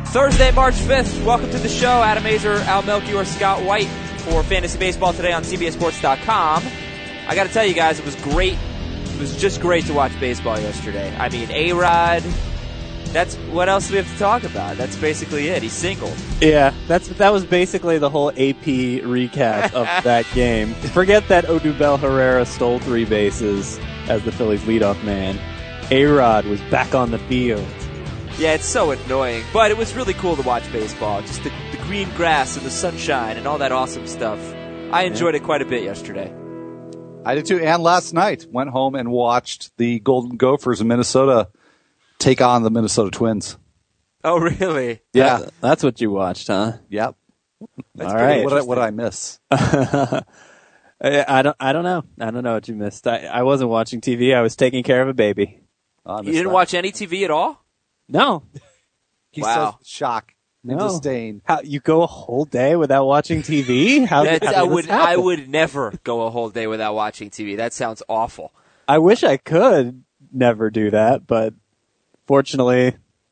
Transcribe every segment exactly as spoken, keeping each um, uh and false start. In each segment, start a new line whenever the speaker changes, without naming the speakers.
Thursday, March fifth. Welcome to the show. Adam Azer, Al Melchior, Scott White for Fantasy Baseball today on C B S Sports dot com. I got to tell you guys, it was great. It was just great to watch baseball yesterday. I mean, A-Rod. That's what else do we have to talk about? That's basically it. He's single.
Yeah, that's that was basically the whole A P recap of that game. Forget that Odubel Herrera stole three bases as the Phillies leadoff man. A-Rod was back on the field.
Yeah, it's so annoying, but it was really cool to watch baseball. Just the, the green grass and the sunshine and all that awesome stuff. I enjoyed yeah. it quite a bit yesterday.
I did too, and last night went home and watched the Golden Gophers in Minnesota take on the Minnesota Twins.
Oh, really?
Yeah.
That, that's what you watched, huh?
Yep.
All right.
What, what did I miss?
I don't I don't know. I don't know what you missed. I, I wasn't watching T V. I was taking care of a baby.
Oh, you didn't that. watch any T V at all?
No.
He
wow.
says shock and
no.
disdain.
How, you go a whole day without watching T V? How,
That's,
how
I would
happen?
I would never go a whole day without watching T V. That sounds awful.
I wish I could never do that, but fortunately,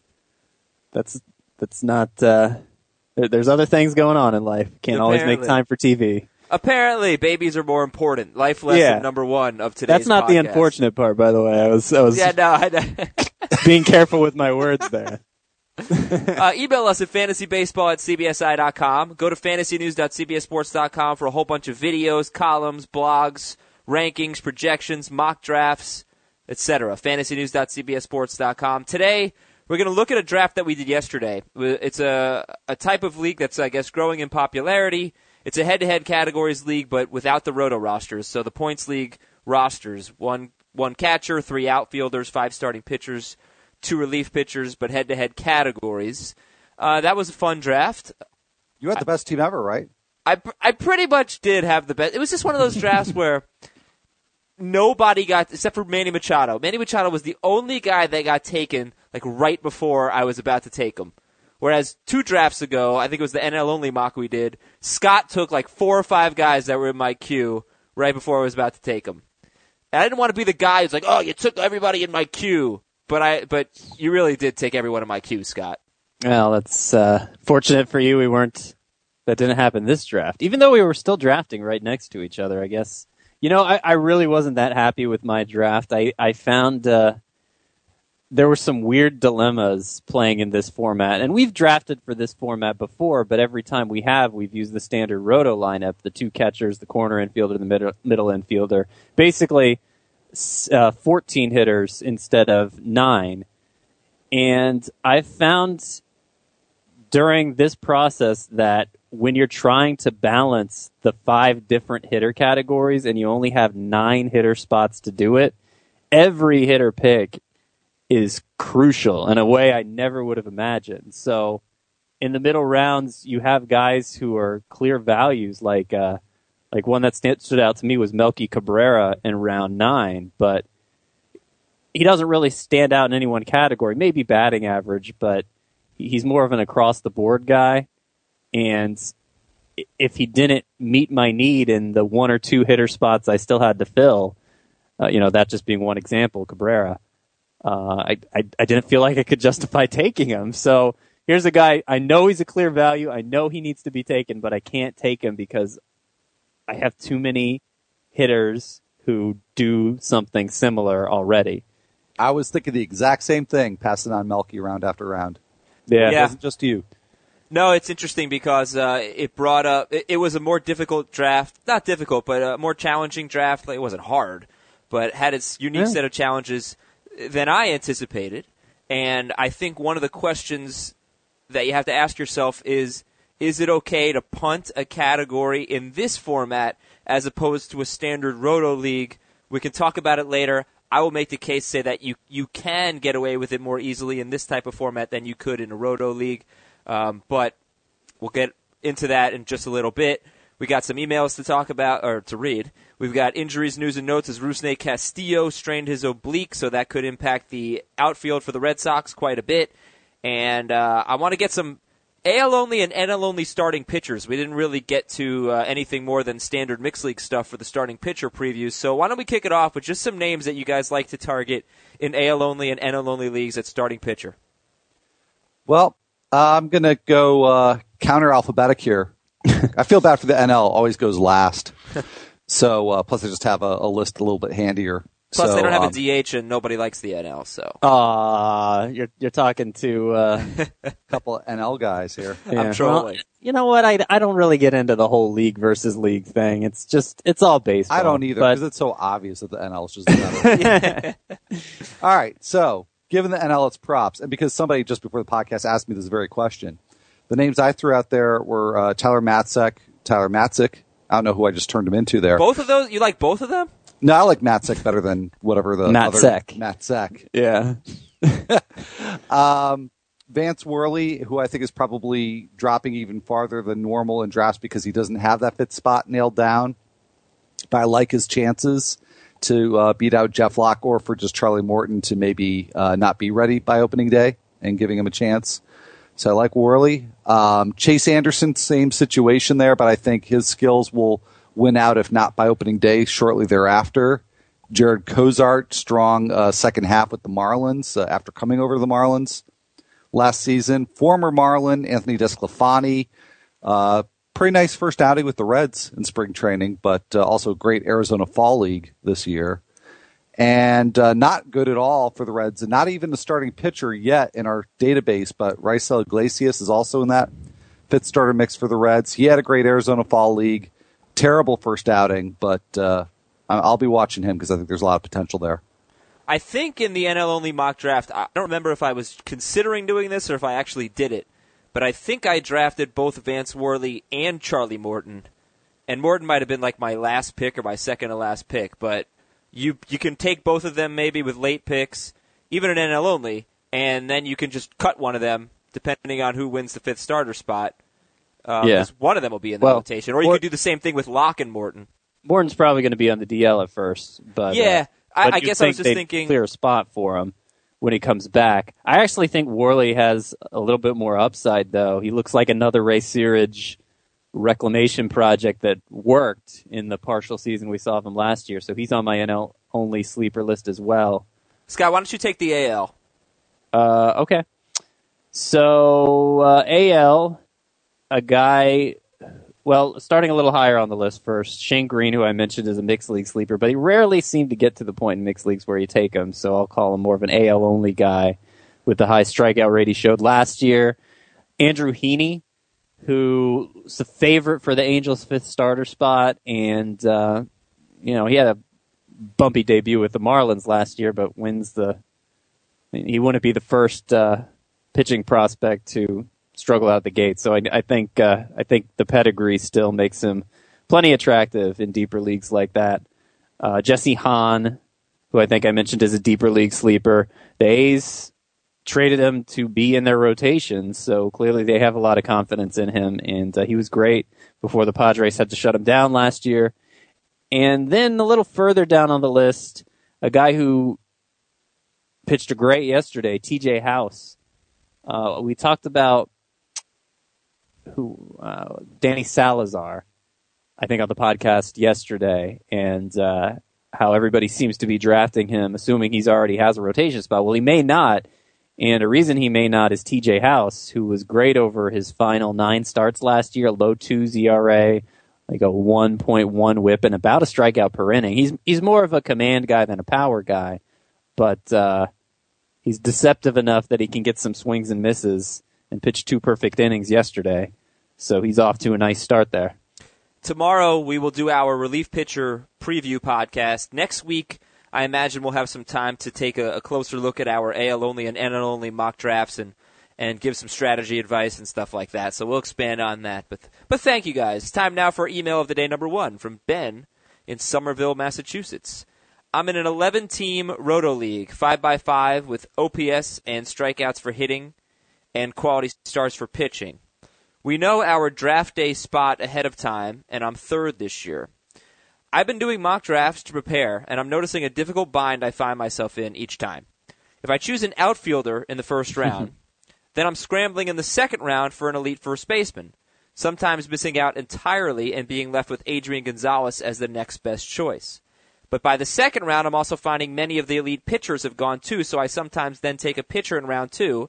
that's that's not. Uh, there, there's other things going on in life. Can't
Apparently.
always make time for T V.
Apparently, babies are more important. Life lesson
yeah.
number one of today's
That's not
podcast.
the unfortunate part, by the way. I was I was
yeah, no, I know.
being careful with my words there.
uh, email us at fantasybaseball at c b s i dot com. Go to fantasy news dot c b s sports dot com for a whole bunch of videos, columns, blogs, rankings, projections, mock drafts, et cetera. fantasy news dot c b s sports dot com. Today, we're going to look at a draft that we did yesterday. It's a, a type of league that's, I guess, growing in popularity. It's a head-to-head categories league, but without the roto rosters. So the points league rosters, one one catcher, three outfielders, five starting pitchers, two relief pitchers, but head-to-head categories. Uh, that was a fun draft.
You had the best team ever, right?
I, I pretty much did have the best. It was just one of those drafts where nobody got, except for Manny Machado. Manny Machado was the only guy that got taken like right before I was about to take him. Whereas two drafts ago, I think it was the N L only mock we did, Scott took like four or five guys that were in my queue right before I was about to take them. And I didn't want to be the guy who's like, oh, you took everybody in my queue. But I, but you really did take everyone in my queue, Scott.
Well, that's uh, fortunate for you. We weren't, that didn't happen this draft. Even though we were still drafting right next to each other, I guess. You know, I, I really wasn't that happy with my draft. I, I found uh, there were some weird dilemmas playing in this format. And we've drafted for this format before, but every time we have, we've used the standard roto lineup, the two catchers, the corner infielder, and the middle, middle infielder. Basically, uh, fourteen hitters instead of nine. And I found during this process that when you're trying to balance the five different hitter categories and you only have nine hitter spots to do it, every hitter pick is crucial in a way I never would have imagined. So in the middle rounds, you have guys who are clear values, like uh, like one that stood out to me was Melky Cabrera in round nine, but he doesn't really stand out in any one category, maybe batting average, but he's more of an across-the-board guy. And if he didn't meet my need in the one or two hitter spots I still had to fill, uh, you know, that just being one example, Cabrera, uh, I, I I didn't feel like I could justify taking him. So here's a guy, I know he's a clear value, I know he needs to be taken, but I can't take him because I have too many hitters who do something similar already.
I was thinking the exact same thing, passing on Melky round after round.
Yeah,
It wasn't just you.
No, it's interesting because uh, it brought up, it, it was a more difficult draft, not difficult, but a more challenging draft. Like, it wasn't hard, but had its unique
Yeah.
set of challenges than I anticipated. And I think one of the questions that you have to ask yourself is, is it okay to punt a category in this format as opposed to a standard roto league? We can talk about it later. I will make the case say that you, you can get away with it more easily in this type of format than you could in a roto league. Um, but we'll get into that in just a little bit. We got some emails to talk about, or to read. We've got injuries, news, and notes as Rusney Castillo strained his oblique, so that could impact the outfield for the Red Sox quite a bit. And uh, I want to get some A L-only and N L-only starting pitchers. We didn't really get to uh, anything more than standard mixed league stuff for the starting pitcher previews. So why don't we kick it off with just some names that you guys like to target in A L-only and N L-only leagues at starting pitcher?
Well, Uh, I'm going to go uh, counter alphabetic here. I feel bad for the N L. Always goes last. So uh, plus I just have a, a list a little bit handier.
Plus
so,
they don't have
um,
a D H and nobody likes the N L. So
Aw, you're you're talking to uh,
a couple of N L guys here.
yeah.
I'm trolling.
Well, you know what? I, I don't really get into the whole league versus league thing. It's just it's all baseball.
I don't either
but-
because it's so obvious that the N L is just better. All right, so given the N L its props, and because somebody just before the podcast asked me this very question, the names I threw out there were uh, Tyler Matzek, Tyler Matzik. I don't know who I just turned him into there.
Both of those? You like both of them?
No, I like Matzek better than whatever the
Matzek.
other Matzek.
Yeah.
Um, Vance Worley, who I think is probably dropping even farther than normal in drafts because he doesn't have that fifth spot nailed down. But I like his chances to uh, beat out Jeff Locke or for just Charlie Morton to maybe uh, not be ready by opening day and giving him a chance. So I like Worley. Um, Chase Anderson, same situation there, but I think his skills will win out if not by opening day shortly thereafter. Jared Cozart, strong uh, second half with the Marlins uh, after coming over to the Marlins last season. Former Marlin, Anthony Desclafani, uh, pretty nice first outing with the Reds in spring training, but uh, also great Arizona Fall League this year. And uh, not good at all for the Reds, and not even the starting pitcher yet in our database, but Raisel Iglesias is also in that fifth starter mix for the Reds. He had a great Arizona Fall League. Terrible first outing, but uh, I'll be watching him because I think there's a lot of potential there.
I think in the N L-only mock draft, I don't remember if I was considering doing this or if I actually did it, but I think I drafted both Vance Worley and Charlie Morton, and Morton might have been like my last pick or my second to last pick, but you you can take both of them maybe with late picks, even in N L-only, and then you can just cut one of them depending on who wins the fifth starter spot. Um,
Yeah.
One of them will be in the
Well,
rotation, or you
or-
could do the same thing with Locke and Morton.
Morton's probably going to be on the D L at first, but
Yeah,
uh,
I-
but
I
you'd
guess I was
think
just
they'd
thinking-
clear a spot for him when he comes back. I actually think Worley has a little bit more upside, though. He looks like another Ray Searage reclamation project that worked in the partial season we saw of him last year. So he's on my N L only sleeper list as well.
Scott, why don't you take the A L?
Uh, okay. So uh, A L, a guy. Well, starting a little higher on the list first, Shane Green, who I mentioned is a mixed league sleeper, but he rarely seemed to get to the point in mixed leagues where you take him, so I'll call him more of an A L-only guy with the high strikeout rate he showed last year. Andrew Heaney, who was the favorite for the Angels' fifth starter spot, and, uh, you know, he had a bumpy debut with the Marlins last year, but wins the... He wouldn't be the first uh, pitching prospect to struggle out the gate. So I, I think uh, I think the pedigree still makes him plenty attractive in deeper leagues like that. Uh, Jesse Hahn, who I think I mentioned is a deeper league sleeper. The A's traded him to be in their rotation, so clearly they have a lot of confidence in him, and uh, he was great before the Padres had to shut him down last year. And then a little further down on the list, a guy who pitched a great yesterday, T J House. Uh, we talked about who uh, Danny Salazar, I think, on the podcast yesterday, and uh, how everybody seems to be drafting him, assuming he's already has a rotation spot. Well, he may not, and a reason he may not is T J House, who was great over his final nine starts last year, low twos E R A, like a one point one whip, and about a strikeout per inning. He's he's more of a command guy than a power guy, but uh, he's deceptive enough that he can get some swings and misses and pitched two perfect innings yesterday. So he's off to a nice start there.
Tomorrow we will do our relief pitcher preview podcast. Next week, I imagine we'll have some time to take a, a closer look at our A L-only and N L-only mock drafts and, and give some strategy advice and stuff like that. So we'll expand on that. But but thank you, guys. It's time now for email of the day number one from Ben in Somerville, Massachusetts. I'm in an eleven-team Roto League, five by five, with O P S and strikeouts for hitting and quality stars for pitching. We know our draft day spot ahead of time, and I'm third this year. I've been doing mock drafts to prepare, and I'm noticing a difficult bind I find myself in each time. If I choose an outfielder in the first round, then I'm scrambling in the second round for an elite first baseman, sometimes missing out entirely and being left with Adrian Gonzalez as the next best choice. But by the second round, I'm also finding many of the elite pitchers have gone too, so I sometimes then take a pitcher in round two,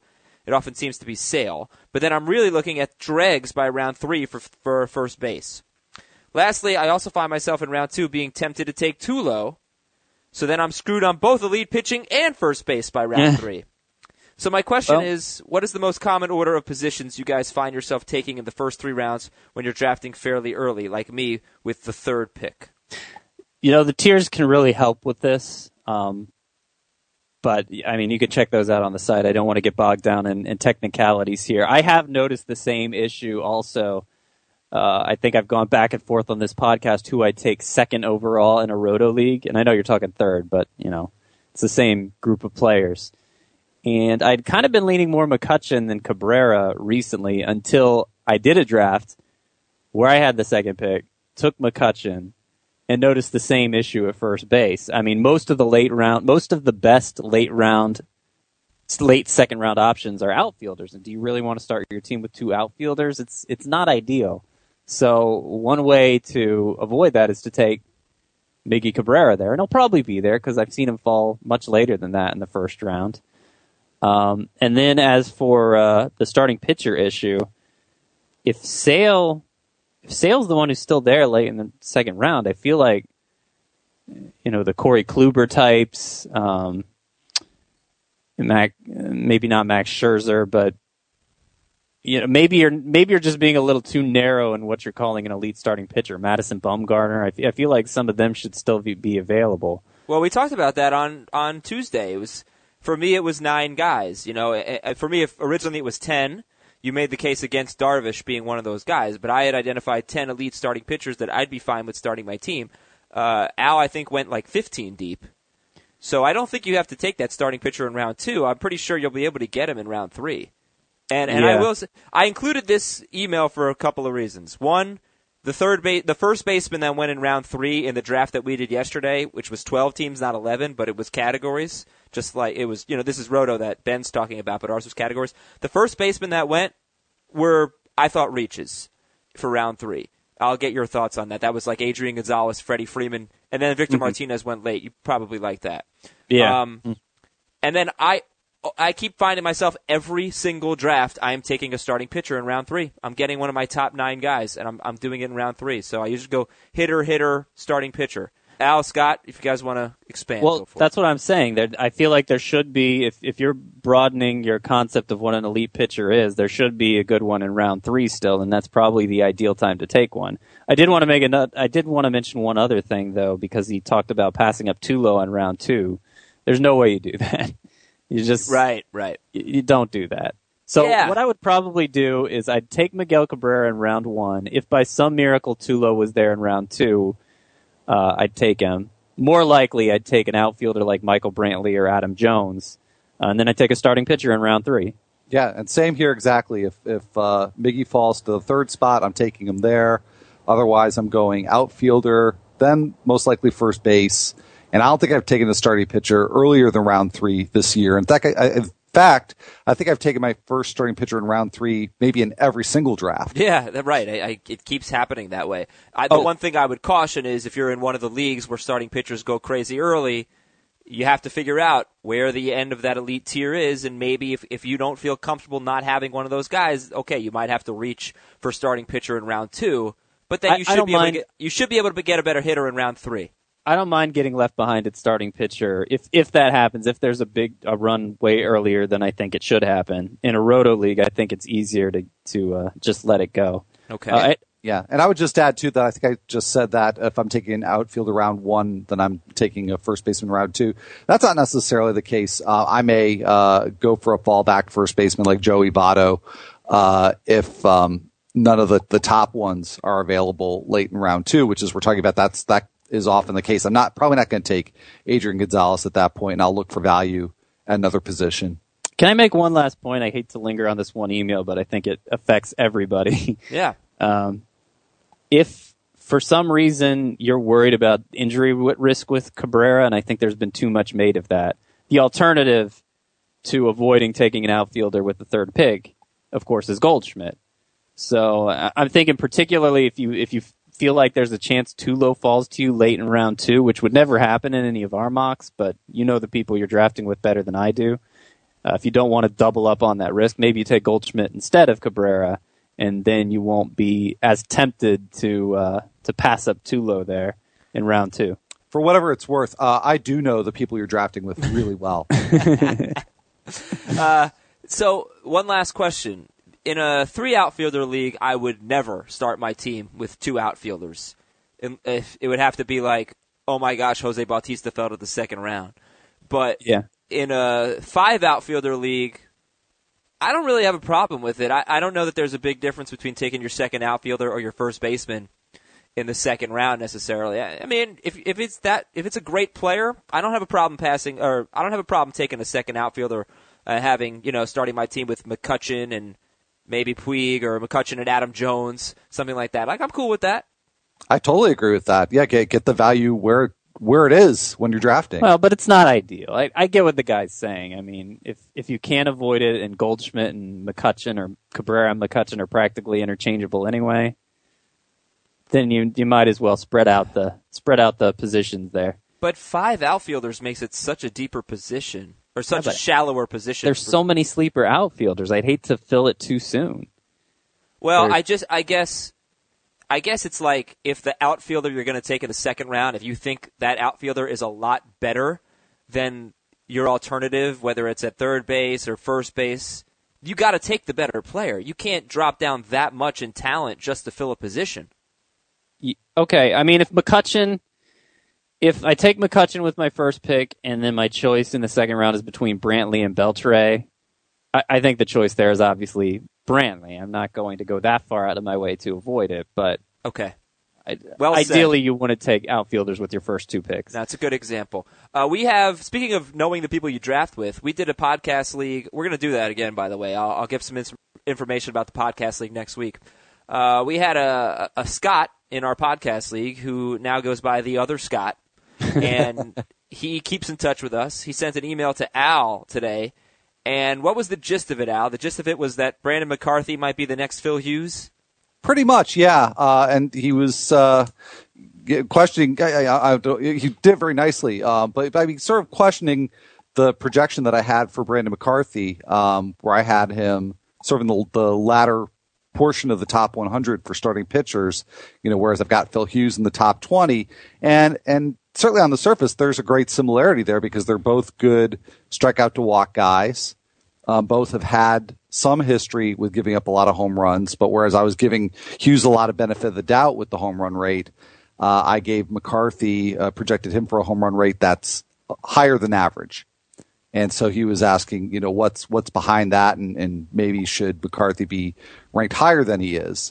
it often seems to be Sale. But then I'm really looking at Dregs by round three for, for first base. Lastly, I also find myself in round two being tempted to take Tulo. So then I'm screwed on both elite pitching and first base by round three. So my question well, is, what is the most common order of positions you guys find yourself taking in the first three rounds when you're drafting fairly early, like me with the third pick?
You know, the tiers can really help with this. Um, but, I mean, you can check those out on the site. I don't want to get bogged down in, in technicalities here. I have noticed the same issue also. Uh, I think I've gone back and forth on this podcast who I take second overall in a Roto League. And I know you're talking third, but, you know, it's the same group of players. And I'd kind of been leaning more McCutchen than Cabrera recently until I did a draft where I had the second pick, took McCutchen, and noticed the same issue at first base. I mean, most of the late round, most of the best late round, late second round options are outfielders. And do you really want to start your team with two outfielders? It's it's not ideal. So one way to avoid that is to take Miggy Cabrera there, and he'll probably be there because I've seen him fall much later than that in the first round. Um, and then as for uh, the starting pitcher issue, if Sale, if Sale's the one who's still there late in the second round, I feel like, you know, the Corey Kluber types, um, Mac, maybe not Max Scherzer, but you know, maybe you're maybe you're just being a little too narrow in what you're calling an elite starting pitcher. Madison Bumgarner, I, f- I feel like some of them should still be, be available.
Well, we talked about that on on Tuesday. It was. For me, it was nine guys. You know, for me, if originally it was ten, you made the case against Darvish being one of those guys. But I had identified ten elite starting pitchers that I'd be fine with starting my team. Uh, Al, I think, went like fifteen deep. So I don't think you have to take that starting pitcher in round two. I'm pretty sure you'll be able to get him in round three. And and
yeah.
I will say, I included this email for a couple of reasons. One, the third ba- the first baseman that went in round three in the draft that we did yesterday, which was twelve teams, not eleven, but it was categories. Just like it was, you know, this is Roto that Ben's talking about, but ours was categories. The first baseman that went were, I thought, reaches for round three. I'll get your thoughts on that. That was like Adrian Gonzalez, Freddie Freeman, and then Victor mm-hmm. Martinez went late. You probably like that.
Yeah.
Um, mm-hmm. And then I I keep finding myself every single draft I am taking a starting pitcher in round three. I'm getting one of my top nine guys, and I'm I'm doing it in round three. So I usually go hitter, hitter, starting pitcher. Al, Scott, if you guys want to expand.
Well, that's what I'm saying. There, I feel like there should be, if, if you're broadening your concept of what an elite pitcher is, there should be a good one in round three still, and that's probably the ideal time to take one. I did want to make a, I did want to mention one other thing, though, because he talked about passing up too low on round two. There's no way you do that. You just
right, right.
You, you don't do that. So
yeah.
what I would probably do is I'd take Miguel Cabrera in round one. If by some miracle Tulo was there in round two, Uh, I'd take him. More likely, I'd take an outfielder like Michael Brantley or Adam Jones, uh, and then I'd take a starting pitcher in round three.
Yeah, and same here exactly. If if uh, Miggy falls to the third spot, I'm taking him there. Otherwise, I'm going outfielder, then most likely first base. And I don't think I've taken a starting pitcher earlier than round three this year. In fact, I, I, in fact, I think I've taken my first starting pitcher in round three, maybe in every single draft.
Yeah, that's right. I, I, it keeps happening that way. I, the
oh.
one thing I would caution is if you're in one of the leagues where starting pitchers go crazy early, you have to figure out where the end of that elite tier is, and maybe if, if you don't feel comfortable not having one of those guys, okay, you might have to reach for starting pitcher in round two. But then you
I,
should
I
be able
mind.
to get, you should be able to get a better hitter in round three.
I don't mind getting left behind at starting pitcher if if that happens. If there's a big a run way earlier than I think it should happen in a Roto league, I think it's easier to to uh, just let it go.
Okay.
Uh, I,
yeah, and I would just add too that I think I just said that if I'm taking an outfielder round one, then I'm taking a first baseman round two. That's not necessarily the case. Uh, I may uh, go for a fallback first baseman like Joey Votto uh, if um, none of the, the top ones are available late in round two, which is we're talking about. That's that. Is often the case. I'm not probably not going to take Adrian Gonzalez at that point, and I'll look for value at another position.
Can I make one last point? I hate to linger on this one email, but I think it affects everybody.
Yeah.
um, if for some reason you're worried about injury risk with Cabrera, and I think there's been too much made of that, the alternative to avoiding taking an outfielder with the third pick, of course, is Goldschmidt. So I'm thinking particularly if you if you feel like there's a chance Tulo falls to you late in round two, which would never happen in any of our mocks, but you know the people you're drafting with better than I do. Uh, if you don't want to double up on that risk, maybe you take Goldschmidt instead of Cabrera, and then you won't be as tempted to uh, to pass up too low there in round two.
For whatever it's worth, uh, I do know the people you're drafting with really well.
uh, so one last question. In a three outfielder league, I would never start my team with two outfielders. If it would have to be like, oh my gosh, Jose Bautista fell to the second round. But
yeah.
in a five outfielder league, I don't really have a problem with it. I, I don't know that there's a big difference between taking your second outfielder or your first baseman in the second round necessarily. I, I mean, if if it's that if it's a great player, I don't have a problem passing, or I don't have a problem taking a second outfielder, uh, having you know starting my team with McCutchen and maybe Puig or McCutchen and Adam Jones, something like that. Like I'm cool with that.
I totally agree with that. Yeah, get get the value where where it is when you're drafting.
Well, but it's not ideal. I, I get what the guy's saying. I mean, if if you can't avoid it, and Goldschmidt and McCutchen or Cabrera and McCutchen are practically interchangeable anyway, then you you might as well spread out the spread out the positions there.
But five outfielders makes it such a deeper position, or such
yeah,
a shallower position.
There's
for...
so many sleeper outfielders. I'd hate to fill it too soon.
Well,
There's...
I just I guess. I guess it's like if the outfielder you're going to take in the second round, if you think that outfielder is a lot better than your alternative, whether it's at third base or first base, you got to take the better player. You can't drop down that much in talent just to fill a position.
Okay, I mean, if McCutchen, if I take McCutchen with my first pick and then my choice in the second round is between Brantley and Beltre, I, I think the choice there is obviously Brantley. I'm not going to go that far out of my way to avoid it, but
okay.
I,
well
ideally
said.
You want to take outfielders with your first two picks.
That's a good example. Uh, we have, speaking of knowing the people you draft with, we did a podcast league. We're going to do that again, by the way. I'll, I'll give some ins- information about the podcast league next week. Uh, we had a, a Scott in our podcast league who now goes by the other Scott, and he keeps in touch with us. He sent an email to Al today. And what was the gist of it, Al? The gist of it was that Brandon McCarthy might be the next Phil Hughes?
Pretty much, yeah. Uh, and he was uh, questioning, I, I, I, he did very nicely, uh, but I mean, sort of questioning the projection that I had for Brandon McCarthy, um, where I had him sort of in the, the latter portion of the top one hundred for starting pitchers, you know, whereas I've got Phil Hughes in the top twenty. And, and certainly on the surface, there's a great similarity there because they're both good strikeout to walk guys. Um, both have had some history with giving up a lot of home runs, but whereas I was giving Hughes a lot of benefit of the doubt with the home run rate, uh, I gave McCarthy, uh, projected him for a home run rate that's higher than average. And so he was asking, you know, what's what's behind that, and, and maybe should McCarthy be ranked higher than he is?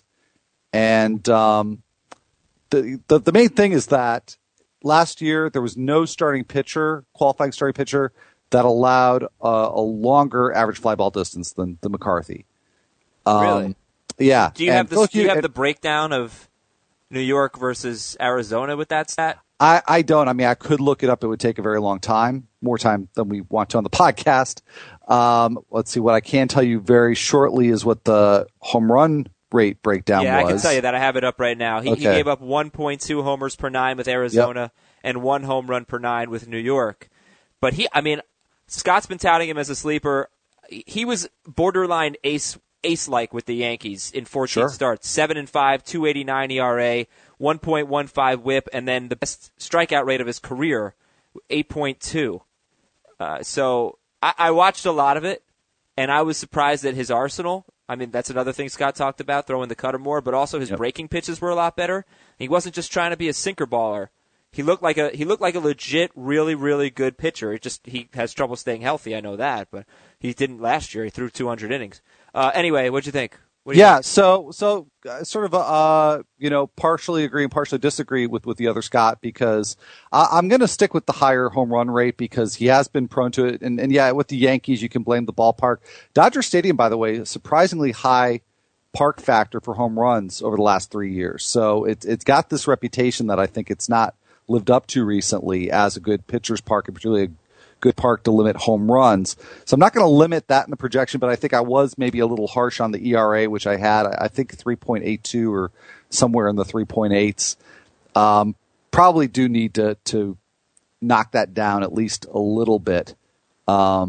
And um, the, the the main thing is that last year there was no starting pitcher, qualifying starting pitcher, that allowed uh, a longer average fly ball distance than the McCarthy. Um,
really?
Yeah.
Do you
and
have the Do you have
and,
the breakdown of New York versus Arizona with that stat?
I, I don't. I mean, I could look it up. It would take a very long time, more time than we want to on the podcast. Um, let's see. What I can tell you very shortly is what the home run rate breakdown
yeah,
was.
Yeah, I can tell you that. I have it up right now. He,
okay.
he gave up one point two homers per nine with Arizona
yep.
and one home run per nine with New York. But he, I mean, Scott's been touting him as a sleeper. He was borderline ace ace-like with the Yankees in fourteen
sure.
starts. seven and five, two eighty-nine E R A, one point one five whip, and then the best strikeout rate of his career, eight point two. Uh, so I, I watched a lot of it, and I was surprised at his arsenal. I mean, that's another thing Scott talked about, throwing the cutter more, but also his
yep.
breaking pitches were a lot better. He wasn't just trying to be a sinker baller. He looked like a he looked like a legit, really, really good pitcher. It just he has trouble staying healthy. I know that, but he didn't last year. He threw two hundred innings. Uh, anyway, what'd you think? What do you
yeah,
think?
so so uh, sort of uh you know partially agree and partially disagree with, with the other Scott, because I, I'm going to stick with the higher home run rate because he has been prone to it. And, and yeah, with the Yankees, you can blame the ballpark. Dodger Stadium, by the way, a surprisingly high park factor for home runs over the last three years. So it, it's got this reputation that I think it's not lived up to recently as a good pitcher's park, and particularly a good park to limit home runs. So I'm not going to limit that in the projection, but I think I was maybe a little harsh on the E R A, which I had, I think three point eight two or somewhere in the three point eights. Um, probably do need to, to knock that down at least a little bit. Um,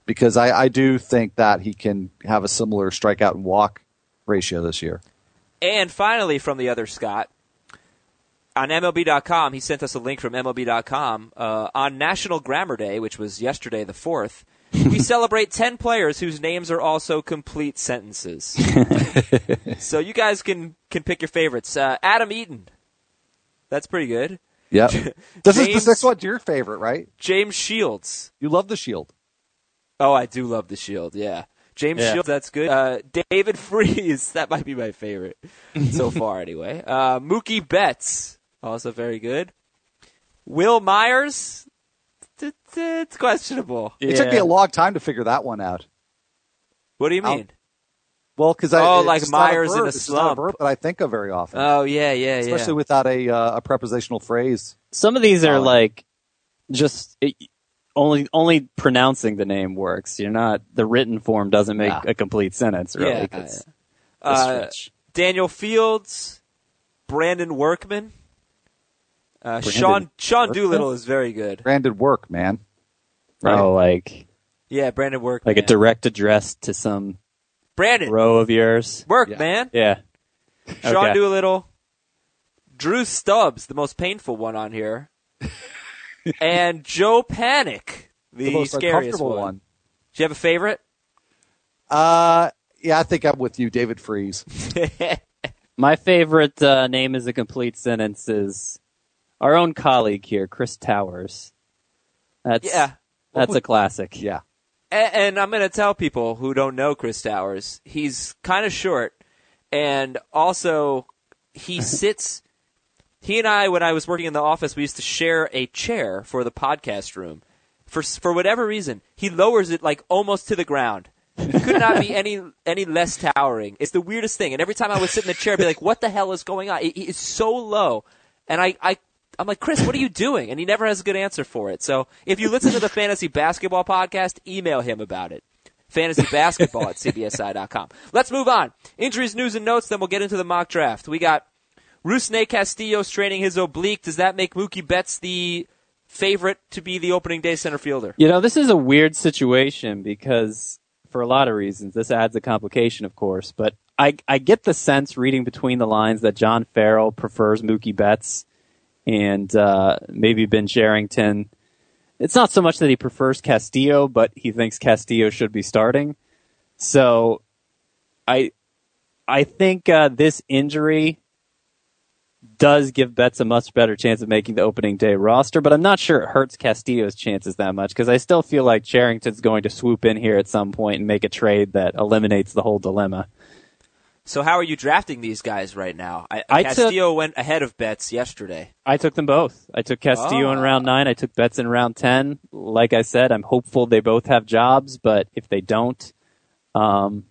because I, I do think that he can have a similar strikeout and walk ratio this year.
And finally, from the other Scott, on M L B dot com, he sent us a link from M L B dot com. Uh, on National Grammar Day, which was yesterday the fourth, we celebrate ten players whose names are also complete sentences. So you guys can, can pick your favorites. Uh, Adam Eaton. That's pretty good.
Yep. This
James,
is this one's your favorite, right?
James Shields.
You love the Shield.
Oh, I do love the Shield, yeah. James
Yeah.
Shields, that's good. Uh, David Freese, that might be my favorite so far anyway. Uh, Mookie Betts, also very good. Will Myers, t- t- it's questionable.
It took me a long time to figure that one out.
What do you
I'll-
mean?
Well, because
Oh,
I
like
it's not
Myers in
verb.
a
It's not
slump.
verb that I think of very often,
Oh, yeah, yeah, yeah.
especially without a uh, a prepositional phrase.
Some of these are
Oh.
like just it, only only pronouncing the name works. You're not the written form doesn't make
Yeah.
a complete sentence really.
Yeah.
'cause the
Uh,
stretch.
Daniel Fields, Brandon Workman. Uh, Sean Sean
Workman?
Doolittle is very good.
Branded work, man. Right.
Oh, like
Yeah, Brandon Workman.
like a direct address to some
Brandon,
row of yours.
work,
Yeah.
man.
Yeah.
Sean
Okay.
Doolittle, Drew Stubbs, the most painful one on here, and Joe Panic, the,
The most
scariest
uncomfortable
one.
one.
Do you have a favorite?
Uh, yeah, I think I'm with you, David Freese.
My favorite uh, name is a complete sentence is our own colleague here, Chris Towers. That's
Yeah.
that's a classic.
Yeah.
And, and I'm going to tell people who don't know Chris Towers, he's kind of short, and also he sits. He and I, when I was working in the office, we used to share a chair for the podcast room. For for whatever reason, he lowers it like almost to the ground. It could not be any any less towering. It's the weirdest thing. And every time I would sit in the chair, I'd be like, "What the hell is going on?" It, it's so low, and I I. I'm like, Chris, what are you doing? And he never has a good answer for it. So if you listen to the Fantasy Basketball Podcast, email him about it. Fantasy Basketball at C B S I dot com. Let's move on. Injuries, news, and notes, then we'll get into the mock draft. We got Rusney Castillo straining his oblique. Does that make Mookie Betts the favorite to be the opening day center fielder?
You know, this is a weird situation because for a lot of reasons, this adds a complication, of course, but I, I get the sense reading between the lines that John Farrell prefers Mookie Betts and uh, maybe Ben Cherington. It's not so much that he prefers Castillo, but he thinks Castillo should be starting. So I I think uh, this injury does give Betts a much better chance of making the opening day roster, but I'm not sure it hurts Castillo's chances that much because I still feel like Cherington's going to swoop in here at some point and make a trade that eliminates the whole dilemma.
So how are you drafting these guys right now? I,
I
Castillo went ahead of Betts yesterday.
I took them both. I took Castillo in
Oh.
round nine. I took Betts in round ten. Like I said, I'm hopeful they both have jobs, but if they don't, um,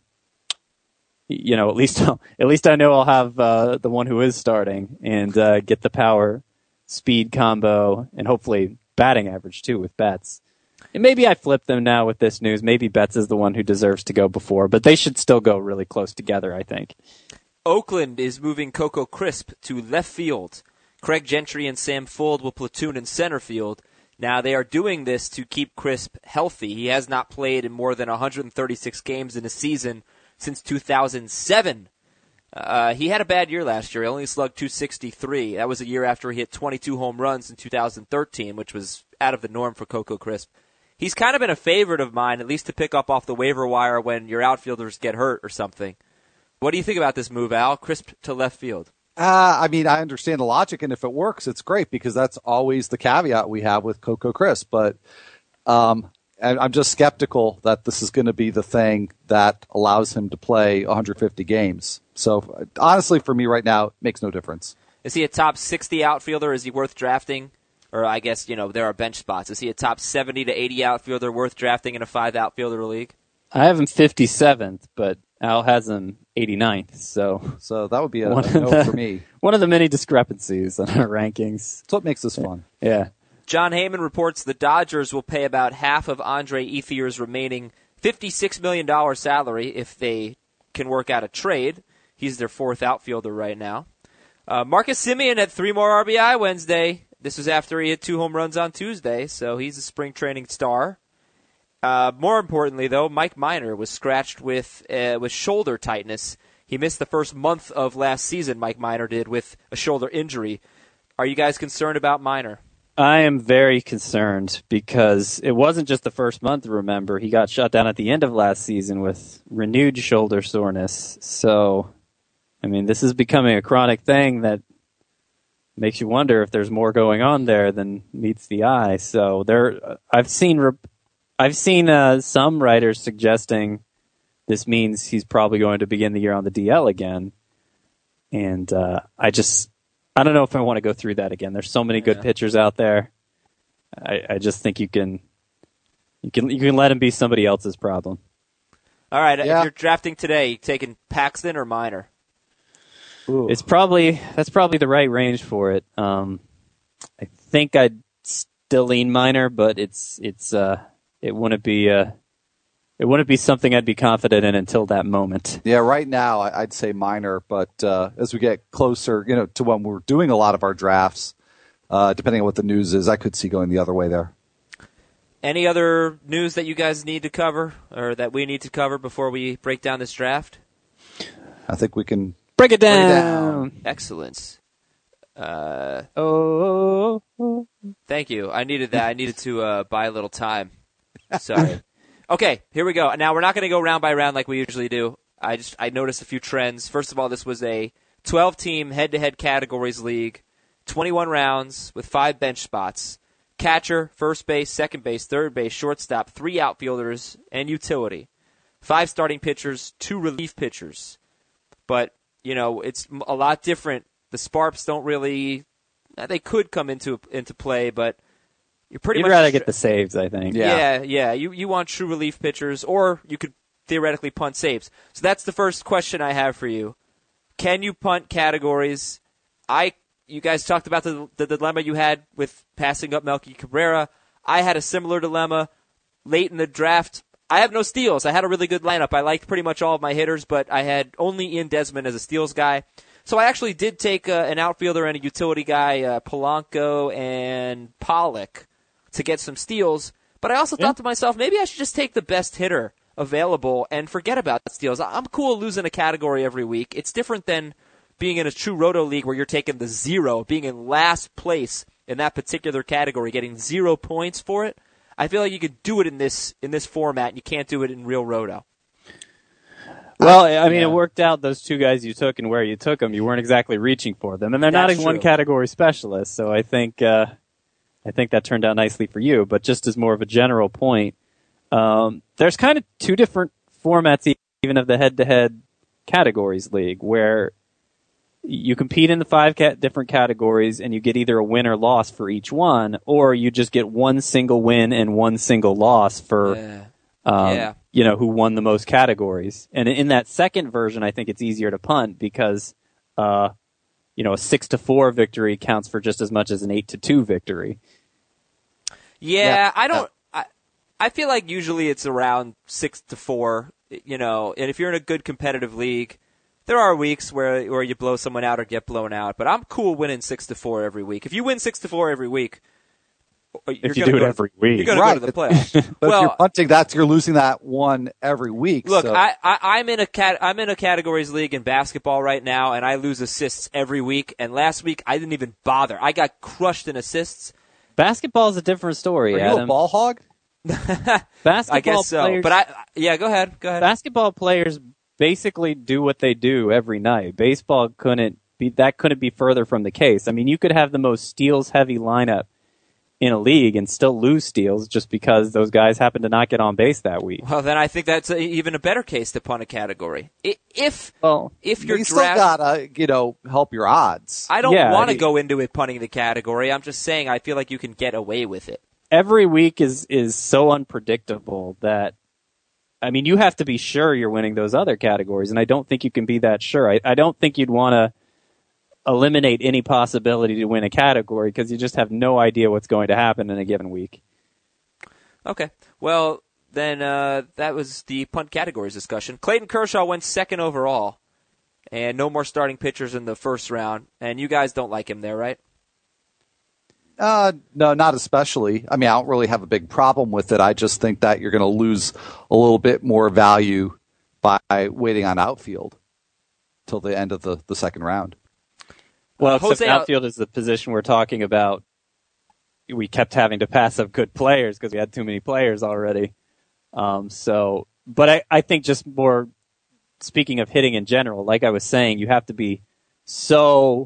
you know, at least at least I know I'll have uh, the one who is starting and uh, get the power speed combo and hopefully batting average too with Betts. And maybe I flip them now with this news. Maybe Betts is the one who deserves to go before, but they should still go really close together, I think.
Oakland is moving Coco Crisp to left field. Craig Gentry and Sam Fuld will platoon in center field. Now, they are doing this to keep Crisp healthy. He has not played in more than one hundred thirty-six games in a season since two thousand seven. Uh, he had a bad year last year. He only slugged two sixty-three. That was a year after he hit twenty-two home runs in two thousand thirteen, which was out of the norm for Coco Crisp. He's kind of been a favorite of mine, at least to pick up off the waiver wire when your outfielders get hurt or something. What do you think about this move, Al? Crisp to left field.
Uh, I mean, I understand the logic, and if it works, it's great because that's always the caveat we have with Coco Crisp. But um, and I'm just skeptical that this is going to be the thing that allows him to play one hundred fifty games. So honestly, for me right now, it makes no difference.
Is he a top sixty outfielder? Is he worth drafting? Or I guess, you know, there are bench spots. Is he a top seventy to eighty outfielder worth drafting in a five outfielder league?
I have him fifty-seventh, but Al has him eighty-ninth, so
So that would be a,
One
a
of
no
the-
for me.
one of the many discrepancies in our rankings.
That's what makes this fun.
Yeah.
John Heyman reports the Dodgers will pay about half of Andre Ethier's remaining fifty-six million dollars salary if they can work out a trade. He's their fourth outfielder right now. Uh, Marcus Semien had three more R B I Wednesday. This was after he hit two home runs on Tuesday, so he's a spring training star. Uh, more importantly, though, Mike Minor was scratched with uh, with shoulder tightness. He missed the first month of last season, Mike Minor did, with a shoulder injury. Are you guys concerned about Minor?
I am very concerned because it wasn't just the first month, remember. He got shut down at the end of last season with renewed shoulder soreness. So, I mean, this is becoming a chronic thing that makes you wonder if there's more going on there than meets the eye. So there, I've seen, I've seen uh, some writers suggesting this means he's probably going to begin the year on the D L again. And uh, I just, I don't know if I want to go through that again. There's so many good
yeah. pitchers
out there. I, I just think you can, you can, you can let him be somebody else's problem.
All right.
Yeah.
If you're drafting today, you taking Paxton or Minor?
Ooh. It's probably that's probably the right range for it. Um, I think I'd still lean Minor, but it's it's uh, it wouldn't be uh, it wouldn't be something I'd be confident in until that moment.
Yeah, right now I'd say Minor, but uh, as we get closer, you know, to when we're doing a lot of our drafts, uh, depending on what the news is, I could see going the other way there.
Any other news that you guys need to cover or that we need to cover before we break down this draft?
I think we can.
Break it down.
Break it down.
Excellence. Uh,
oh, oh,
thank you. I needed that. I needed to uh, buy a little time. Sorry. Okay, here we go. Now, we're not going to go round by round like we usually do. I just I noticed a few trends. First of all, this was a twelve-team head-to-head categories league, twenty-one rounds with five bench spots. Catcher, first base, second base, third base, shortstop, three outfielders, and utility. Five starting pitchers, two relief pitchers. But, you know, it's a lot different. The Sparps don't really – they could come into into play, but you're pretty
You'd
much –
You'd rather get the saves, I think.
Yeah, yeah. yeah. You, you want true relief pitchers, or you could theoretically punt saves. So that's the first question I have for you. Can you punt categories? I – You guys talked about the, the dilemma you had with passing up Melky Cabrera. I had a similar dilemma late in the draft. I have no steals. I had a really good lineup. I liked pretty much all of my hitters, but I had only Ian Desmond as a steals guy. So I actually did take uh, an outfielder and a utility guy, uh, Polanco and Pollock, to get some steals. But I also yeah. thought to myself, maybe I should just take the best hitter available and forget about steals. I'm cool losing a category every week. It's different than being in a true roto league where you're taking the zero, being in last place in that particular category, getting zero points for it. I feel like you could do it in this in this format, and you can't do it in real roto.
Well, I mean,
yeah.
it worked out, those two guys you took and where you took them. You weren't exactly reaching for them, and they're
That's
not in
true.
one category specialists, so I think uh, I think that turned out nicely for you. But just as more of a general point, um, there's kind of two different formats even of the head-to-head categories league, where you compete in the five cat- different categories, and you get either a win or loss for each one, or you just get one single win and one single loss for,
Yeah.
um,
Yeah.
you know, who won the most categories. And in that second version, I think it's easier to punt because, uh, you know, a six to four victory counts for just as much as an eight to two victory.
Yeah,
Yeah.
I don't. I I feel like usually it's around six to four. You know, and if you're in a good competitive league, there are weeks where where you blow someone out or get blown out. But I'm cool winning six to four every week. If you win six to four every week, you're
If you
gonna
do it
go
every
to,
week.
you're going
Right.
to go to the playoffs.
But
well,
if you're punting, that's you're losing that one every week.
Look,
so.
I, I, I'm in a cat, I'm in a categories league in basketball right now, and I lose assists every week. And last week, I didn't even bother. I got crushed in assists.
Basketball is a different story,
Are you
Adam.
a ball hog?
Basketball
I guess so.
players,
But I, yeah, go ahead, go ahead.
basketball players basically do what they do every night. Baseball couldn't be that couldn't be further from the case. I mean, you could have the most steals heavy lineup in a league and still lose steals just because those guys happen to not get on base that week.
Well, then I think that's a, even a better case to punt a category. I- If
Well,
if you're
you still
draft,
gotta, you know, help your odds.
I don't
Yeah,
want to
I-
go into it punting the category. I'm just saying I feel like you can get away with it.
every week is is so unpredictable that I mean, you have to be sure you're winning those other categories, and I don't think you can be that sure. I, I don't think you'd want to eliminate any possibility to win a category because you just have no idea what's going to happen in a given week.
Okay. Well, then uh, that was the punt categories discussion. Clayton Kershaw went second overall, and no more starting pitchers in the first round. And you guys don't like him there, right?
Uh, no, not especially. I mean, I don't really have a big problem with it. I just think that you're going to lose a little bit more value by waiting on outfield till the end of the, the second round.
Well,
Uh,
except
Jose Al-
outfield is the position we're talking about. We kept having to pass up good players because we had too many players already. Um, so, but I, I think just more speaking of hitting in general, like I was saying, you have to be so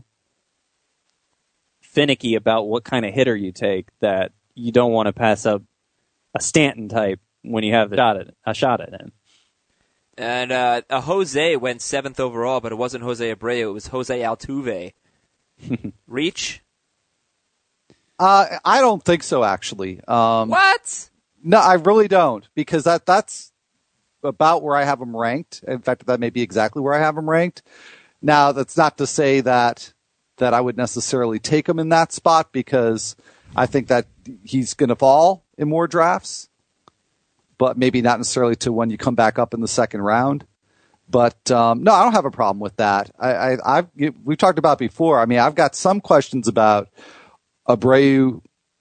finicky about what kind of hitter you take that you don't want to pass up a Stanton type when you have the shot at, a shot at him.
And uh, a Jose went seventh overall, but it wasn't Jose Abreu. It was Jose Altuve. Reach?
Uh, I don't think so, actually. Um,
What?
No, I really don't, because that that's about where I have him ranked. In fact, that may be exactly where I have him ranked. Now, that's not to say that that I would necessarily take him in that spot, because I think that he's going to fall in more drafts, but maybe not necessarily to when you come back up in the second round. But um, no, I don't have a problem with that. I, I, I've we've talked about before. I mean, I've got some questions about Abreu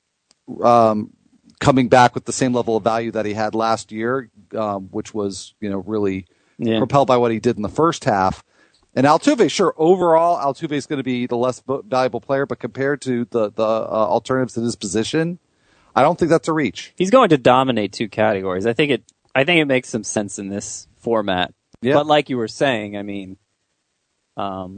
um, coming back with the same level of value that he had last year, um, which was, you know, really
Yeah.
propelled by what he did in the first half. And Altuve, sure, overall, Altuve is going to be the less valuable player, but compared to the the uh, alternatives in his position, I don't think that's a reach.
He's going to dominate two categories. I think it. I think it makes some sense in this format.
Yeah.
But like you were saying, I mean, um,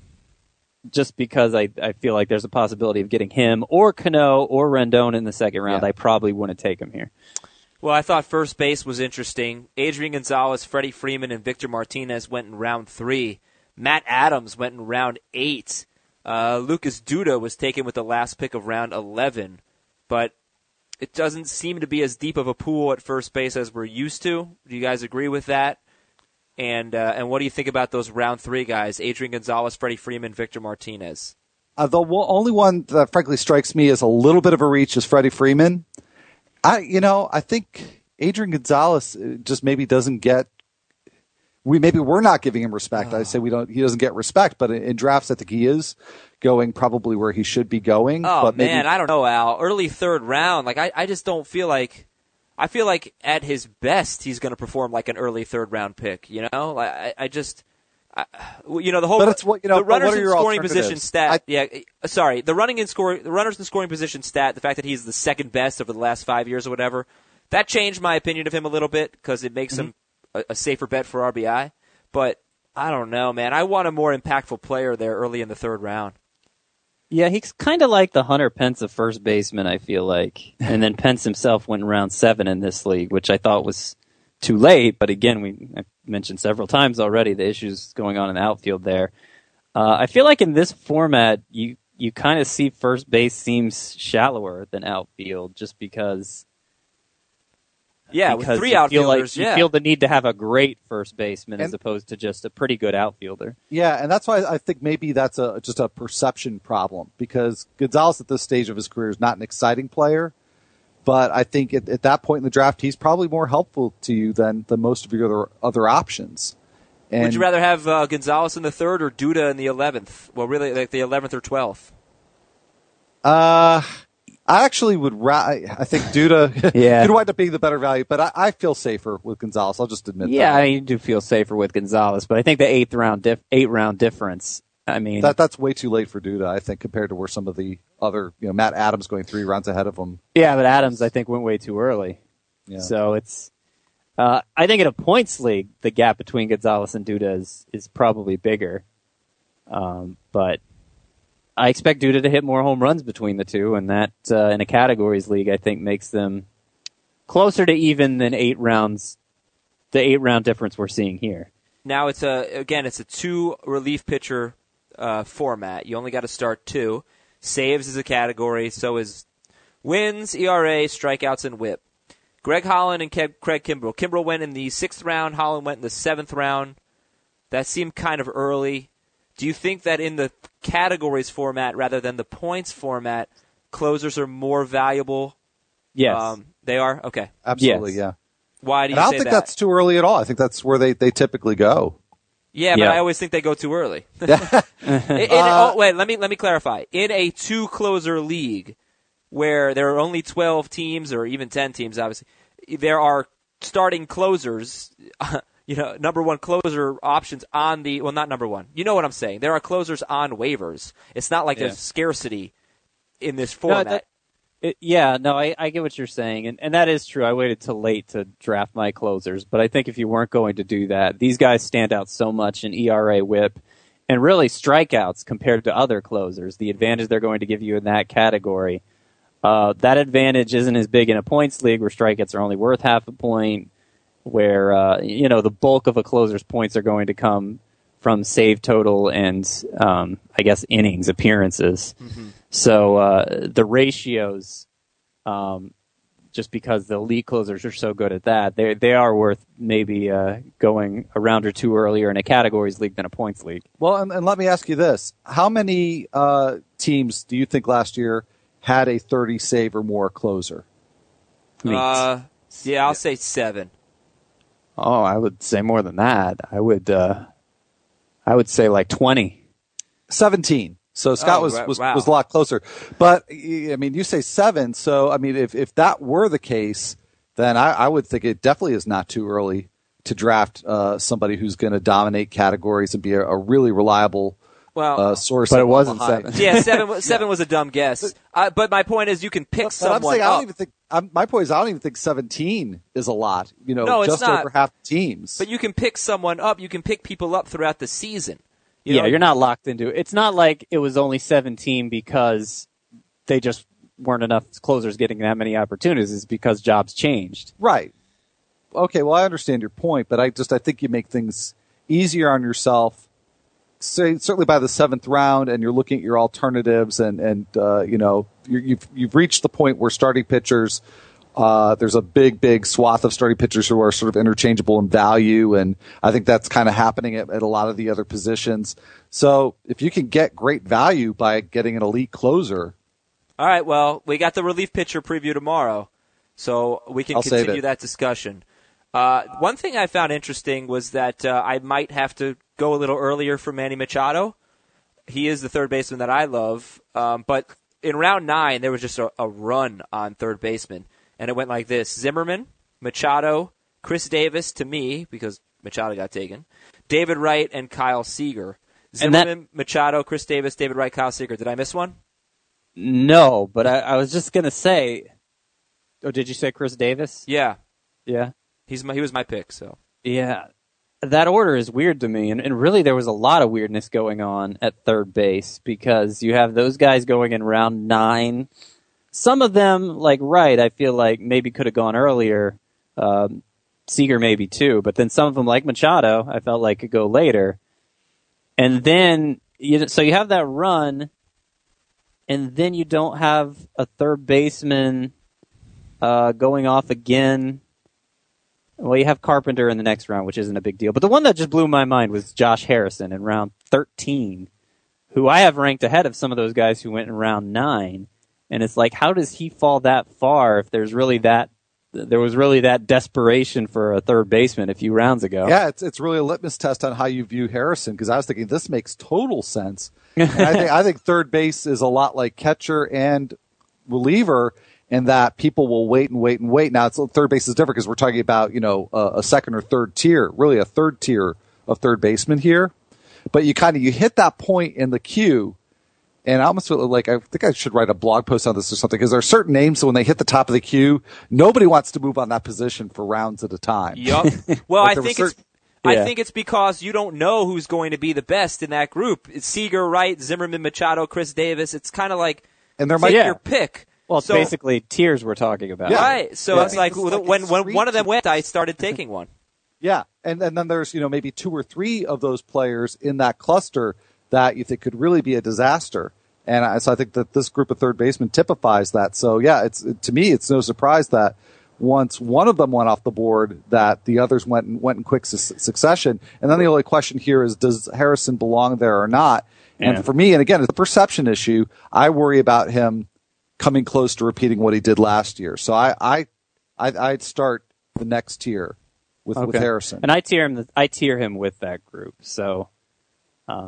just because I, I feel like there's a possibility of getting him or Cano or Rendon in the second round,
Yeah.
I probably wouldn't take him here.
Well, I thought first base was interesting. Adrian Gonzalez, Freddie Freeman, and Victor Martinez went in round three. Matt Adams went in round eight. Uh, Lucas Duda was taken with the last pick of round eleven. But it doesn't seem to be as deep of a pool at first base as we're used to. Do you guys agree with that? And uh, and what do you think about those round three guys? Adrian Gonzalez, Freddie Freeman, Victor Martinez.
Uh, the w- only one that frankly strikes me as a little bit of a reach is Freddie Freeman. I, you know, I think Adrian Gonzalez just maybe doesn't get. We maybe we're not giving him respect. Oh. I say we don't. He doesn't get respect, but in, in drafts, I think he is going probably where he should be going.
Oh
but maybe,
man, I don't know, Al. Early third round, like I, I just don't feel like. I feel like at his best, he's going to perform like an early third round pick. You know, I, I just, I, you know, the whole.
But it's what you know.
The runners
what are
in
your
scoring position stat.
I,
yeah, sorry, the running in score, the runners in scoring position stat. The fact that he's the second best over the last five years or whatever, that changed my opinion of him a little bit because it makes mm-hmm. him a, a safer bet for R B I. But I don't know, man. I want a more impactful player there early in the third round.
Yeah, he's kind of like the Hunter Pence of first baseman, I feel like. And then Pence himself went in round seven in this league, which I thought was too late. But again, we I mentioned several times already the issues going on in the outfield there. Uh, I feel like in this format, you, you kind of see first base seems shallower than outfield just because...
Yeah,
because
with three
you
outfielders,
feel like,
yeah.
You feel the need to have a great first baseman
and,
as opposed to just a pretty good outfielder.
Yeah, and that's why I think maybe that's a just a perception problem, because Gonzalez at this stage of his career is not an exciting player, but I think at, at that point in the draft, he's probably more helpful to you than, than most of your other, other options. And
would you rather have uh, Gonzalez in the third or Duda in the eleventh? Well, really, like the eleventh or twelfth?
Uh... I actually would. Ra- I think Duda
yeah.
could wind up being the better value, but I, I feel safer with Gonzalez. I'll just admit
yeah,
that.
Yeah, I do feel safer with Gonzalez, but I think the eighth round, dif- eight round difference. I mean,
that that's way too late for Duda, I think, compared to where some of the other, you know, Matt Adams going three rounds ahead of him.
Yeah, but Adams, I think, went way too early.
Yeah.
So it's. Uh, I think in a points league, the gap between Gonzalez and Duda is is probably bigger, um, but. I expect Duda to hit more home runs between the two, and that uh, in a categories league, I think makes them closer to even than eight rounds. The eight round difference we're seeing here.
Now it's a again, it's a two relief pitcher uh, format. You only got to start two. Saves is a category, so is wins, E R A, strikeouts, and WHIP. Greg Holland and Ke- Craig Kimbrell. Kimbrell went in the sixth round. Holland went in the seventh round. That seemed kind of early. Do you think that in the categories format rather than the points format, closers are more valuable?
Yes.
Um, they are? Okay.
Absolutely,
yes.
yeah.
Why do you
and I don't
say
think
that?
that's too early at all. I think that's where they, they typically go.
Yeah, but
yeah.
I always think they go too early. in, in,
uh,
oh, wait, let me let me clarify. In a two-closer league, where there are only twelve teams or even ten teams, obviously, there are starting closers, you know, number one closer options on the, well, not number one. You know what I'm saying. There are closers on waivers. It's not like
Yeah.
there's scarcity in this
No,
format.
that- It, yeah, no, I, I get what you're saying, and, and that is true. I waited till late to draft my closers, but I think if you weren't going to do that, these guys stand out so much in E R A, WHIP, and really strikeouts compared to other closers. The advantage they're going to give you in that category, uh, that advantage isn't as big in a points league where strikeouts are only worth half a point, where uh, you know the bulk of a closer's points are going to come from save total and um, I guess innings, appearances. Mm-hmm. So uh, the ratios, um, just because the elite closers are so good at that, they they are worth maybe uh, going a round or two earlier in a categories league than a points league.
Well, and, and let me ask you this: how many uh, teams do you think last year had a thirty save or more closer?
Uh, yeah, I'll say seven.
Oh, I would say more than that. I would, uh, I would say like twenty.
seventeen. So Scott
Oh,
was,
right,
was,
wow.
was a lot closer. But, I mean, you say seven. So, I mean, if, if that were the case, then I, I would think it definitely is not too early to draft uh, somebody who's going to dominate categories and be a, a really reliable
Well,
uh, source.
But
of
it wasn't
high.
seven.
yeah, seven. was- Seven was a dumb guess. Uh, but my point is, you can pick
But, but
someone
I'm saying I
up.
don't even think. I'm, my point is, I don't even think seventeen is a lot. You know,
No, it's
just
not.
over half the teams.
But you can pick someone up. You can pick people up throughout the season. You
Yeah,
know?
you're not locked into it. It's not like it was only seventeen because they just weren't enough closers getting that many opportunities. It's because jobs changed.
Right. Okay, well, I understand your point, but I just I think you make things easier on yourself. Say, certainly by the seventh round, and you're looking at your alternatives, and and uh, you know you're, you've you've reached the point where starting pitchers. Uh, there's a big, big swath of starting pitchers who are sort of interchangeable in value, and I think that's kind of happening at, at a lot of the other positions. So if you can get great value by getting an elite closer,
All right, well, we got the relief pitcher preview tomorrow, so we can
I'll save
continue
it.
that discussion. Uh, one thing I found interesting was that uh, I might have to go a little earlier for Manny Machado. He is the third baseman that I love, um, but in round nine, there was just a, a run on third baseman, and it went like this. Zimmerman, Machado, Chris Davis to me, because Machado got taken, David Wright, and Kyle Seager.
And that-
Zimmerman, Machado, Chris Davis, David Wright, Kyle Seager. Did I miss one?
No, but I, I was just gonna say. Oh, did you say Chris Davis?
Yeah.
Yeah.
He's my, he was my pick, so.
Yeah, that order is weird to me, and, and really there was a lot of weirdness going on at third base because you have those guys going in round nine. Some of them, like Wright, I feel like maybe could have gone earlier. Um, Seager maybe too, but then some of them, like Machado, I felt like could go later. And then, you, so you have that run, and then you don't have a third baseman uh, going off again. Well, you have Carpenter in the next round, which isn't a big deal. But the one that just blew my mind was Josh Harrison in round thirteen, who I have ranked ahead of some of those guys who went in round nine. And it's like, how does he fall that far if there's really that, there was really that desperation for a third baseman a few rounds ago?
yeah, it's it's really a litmus test on how you view Harrison, because I was thinking this makes total sense. And I think I think third base is a lot like catcher and reliever, in that people will wait and wait and wait. Now, it's, third base is different because we're talking about, you know, a, a second or third tier, really a third tier of third baseman here. But you kind of, you hit that point in the queue, and I almost feel like, I think I should write a blog post on this or something, because there are certain names, so when they hit the top of the queue, nobody wants to move on that position for rounds at a time.
Yup. Well,
But
I
there were
think it's
certain-
I
Yeah.
think it's because you don't know who's going to be the best in that group. It's Seager, Wright, Zimmerman, Machado, Chris Davis. It's kind of like
And there
take
might
Yeah.
your pick.
Well, it's
So-
basically tiers we're talking about.
Yeah.
Right. So
Yeah.
it's like,
It's like
when when
extreme
one of them
to-
went, I started taking one.
Yeah, and and then there's, you know, maybe two or three of those players in that cluster that you think could really be a disaster. And I, so I think that this group of third basemen typifies that. So yeah, it's to me, it's no surprise that once one of them went off the board, that the others went in, went in quick su- succession. And then the only question here is, does Harrison belong there or not? And
Yeah.
for me, and again, it's a perception issue. I worry about him coming close to repeating what he did last year. So I, I, I I'd start the next tier with, with
Okay.
Harrison.
And I tier him. I tier him with that group. So, um,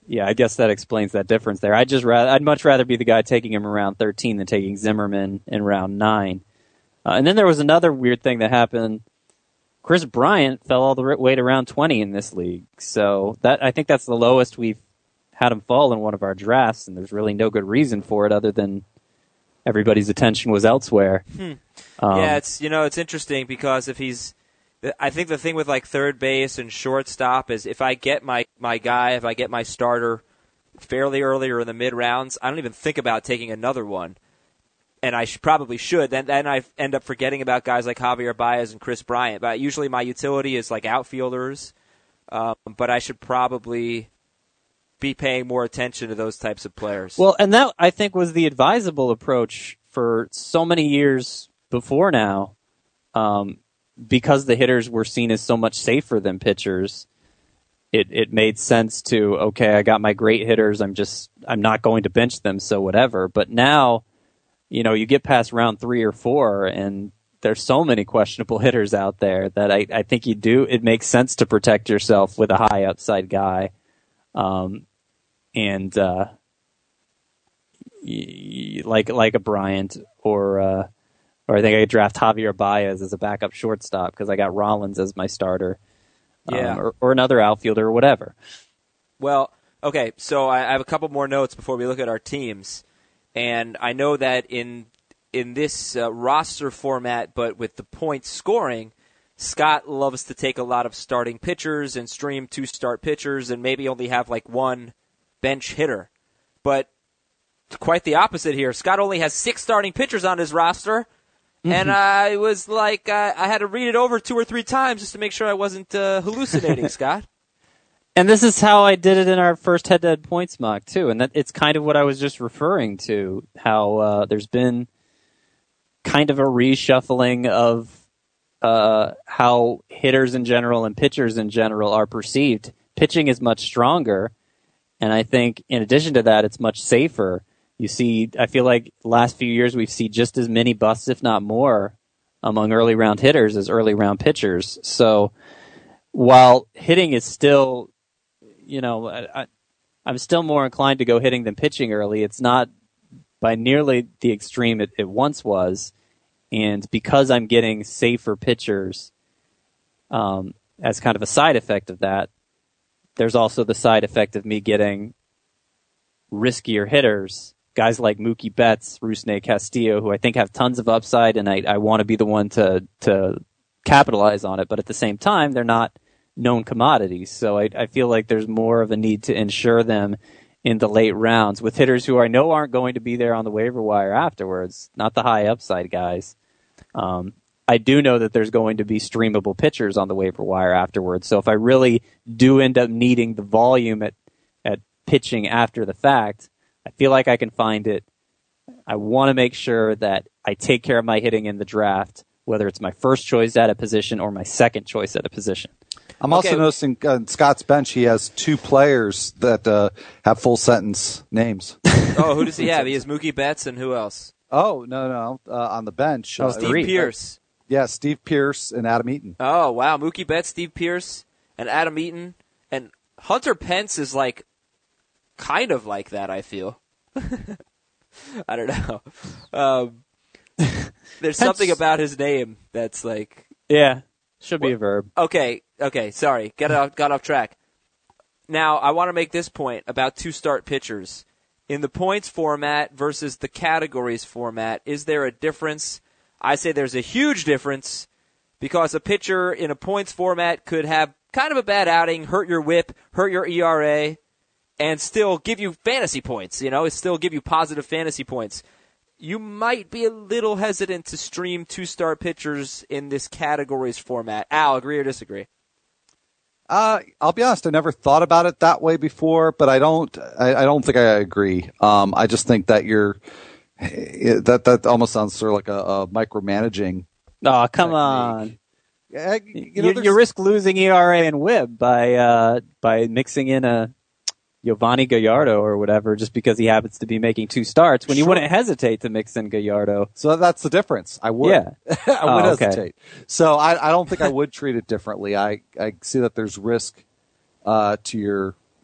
yeah, I guess that explains that difference there. I'd just rather, I'd much rather be the guy taking him around thirteen than taking Zimmerman in round nine. Uh, and then there was another weird thing that happened. Chris Bryant fell all the way to round twenty in this league. So that I think that's the lowest we've had him fall in one of our drafts, and there's really no good reason for it other than everybody's attention was elsewhere.
Hmm.
Um,
yeah, it's you know it's interesting because if he's, I think the thing with like third base and shortstop is if I get my my guy, if I get my starter fairly early or in the mid rounds, I don't even think about taking another one. And I should, probably should. Then, then I end up forgetting about guys like Javier Baez and Chris Bryant. But usually my utility is like outfielders. Um, but I should probably be paying more attention to those types of players.
Well, and that, I think, was the advisable approach for so many years before now, um, because the hitters were seen as so much safer than pitchers. It it made sense to, okay, I got my great hitters. I'm just I'm not going to bench them, so whatever. But now, you know, you get past round three or four, and there's so many questionable hitters out there that I, I think you do. It makes sense to protect yourself with a high upside guy, um, and uh, y- like like a Bryant or uh, or I think I could draft Javier Baez as a backup shortstop because I got Rollins as my starter,
yeah,
um, or, or another outfielder or whatever.
Well, okay, so I, I have a couple more notes before we look at our teams. And I know that in in this uh, roster format, but with the points scoring, Scott loves to take a lot of starting pitchers and stream two start pitchers and maybe only have like one bench hitter. But quite the opposite here. Scott only has six starting pitchers on his roster, mm-hmm. and I was like, uh, I had to read it over two or three times just to make sure I wasn't uh, hallucinating, Scott.
And this is how I did it in our first head-to-head points mock, too. And that it's kind of what I was just referring to, how uh, there's been kind of a reshuffling of uh, how hitters in general and pitchers in general are perceived. Pitching is much stronger, and I think in addition to that, it's much safer. You see, I feel like the last few years we've seen just as many busts, if not more, among early-round hitters as early-round pitchers. So while hitting is still... You know, I, I'm still more inclined to go hitting than pitching early. It's not by nearly the extreme it, it once was. And because I'm getting safer pitchers um, as kind of a side effect of that, there's also the side effect of me getting riskier hitters, guys like Mookie Betts, Rusney Castillo, who I think have tons of upside, and I, I want to be the one to, to capitalize on it. But at the same time, they're not known commodities. So I, I feel like there's more of a need to insure them in the late rounds with hitters who I know aren't going to be there on the waiver wire afterwards, not the high upside guys. Um, I do know that there's going to be streamable pitchers on the waiver wire afterwards. So if I really do end up needing the volume at, at pitching after the fact, I feel like I can find it. I want to make sure that I take care of my hitting in the draft, whether it's my first choice at a position or my second choice at a position.
I'm
Okay.
also noticing on Scott's bench he has two players that uh, have full sentence names.
Oh, who does he have? He has Mookie Betts and who else?
Oh, no, no, uh, on the bench.
Oh,
uh,
Steve
three.
Pierce.
Yeah, Steve Pierce and Adam Eaton.
Oh, wow. Mookie Betts, Steve Pierce, and Adam Eaton. And Hunter Pence is like, kind of like that, I feel. I don't know. Um, there's something about his name that's like...
Yeah, should be a verb.
Okay, okay, sorry. Got off, got off track. Now, I want to make this point about two-start pitchers. In the points format versus the categories format, is there a difference? I say there's a huge difference because a pitcher in a points format could have kind of a bad outing, hurt your whip, hurt your E R A, and still give you fantasy points, you know, it still give you positive fantasy points. You might be a little hesitant to stream two-star pitchers in this categories format. Al, agree or disagree?
Uh, I'll be honest, I never thought about it that way before, but I don't, I, I don't think I agree. Um, I just think that you're, that, that almost sounds sort of like a, a micromanaging.
Oh, come on.
Yeah, you,
You,
know,
you,
there's-
you risk losing E R A and whip by, uh, by mixing in a Giovanni Gallardo or whatever just because he happens to be making two starts when you
Sure.
wouldn't hesitate to mix in Gallardo.
So that's the difference. I would.
Yeah.
I would
Oh, okay.
hesitate. So I, I don't think I would treat it differently. I, I see that there's risk uh, to your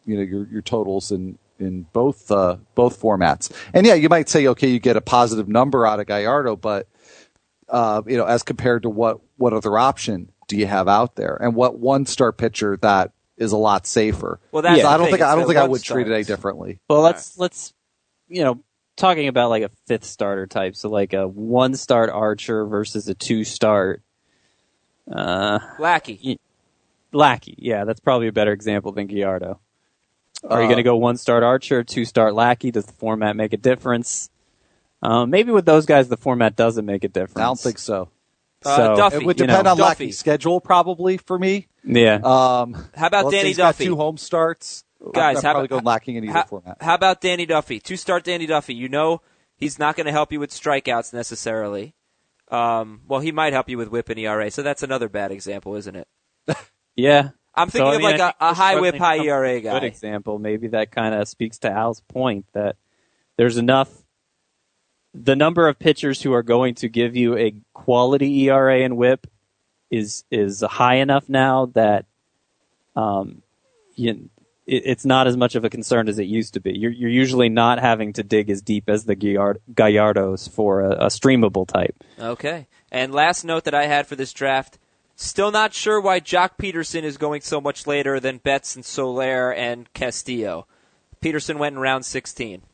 you know your your totals in in both uh, both formats. And yeah, you might say, okay, you get a positive number out of Gallardo, but uh, you know, as compared to what what other option do you have out there, and what one star pitcher that is a lot safer?
Well, that's
yeah, I don't
thing.
think I don't
It's
think I
one
would treat it any
stars.
differently.
Well, let's let's you know talking about like a fifth starter type, so like a one start Archer versus a two start uh,
Lackey.
Lackey. Yeah, that's probably a better example than Gallardo. Are you
Uh,
going to go one start Archer, two start Lackey? Does the format make a difference? Um, maybe with those guys, the format doesn't make a difference.
I don't think so.
Uh,
So,
Duffy.
It would
you
depend
know,
on
Duffy.
Lackey's schedule, probably for me.
Yeah.
Um,
How about
let's say
Danny
he's got
Duffy?
two home starts.
Guys,
I'm
how
probably
about-
going lacking in either
how,
format.
How about Danny Duffy? Two start Danny Duffy. You know he's not going to help you with strikeouts necessarily. Um, well, he might help you with whip and E R A, so that's another bad example, isn't it?
yeah.
I'm thinking
So, I
of
mean,
like
I
a,
think
a
we're
high whip,
struggling
high
to come
E R
up
A
with a Good
guy.
example. Maybe that kind of speaks to Al's point that there's enough. The number of pitchers who are going to give you a quality E R A and whip is is high enough now that um, you, it, it's not as much of a concern as it used to be. You're, you're usually not having to dig as deep as the Gallard- Gallardos for a, a streamable type.
Okay. And last note that I had for this draft, still not sure why Jock Peterson is going so much later than Betts and Soler and Castillo. Peterson went in round sixteen.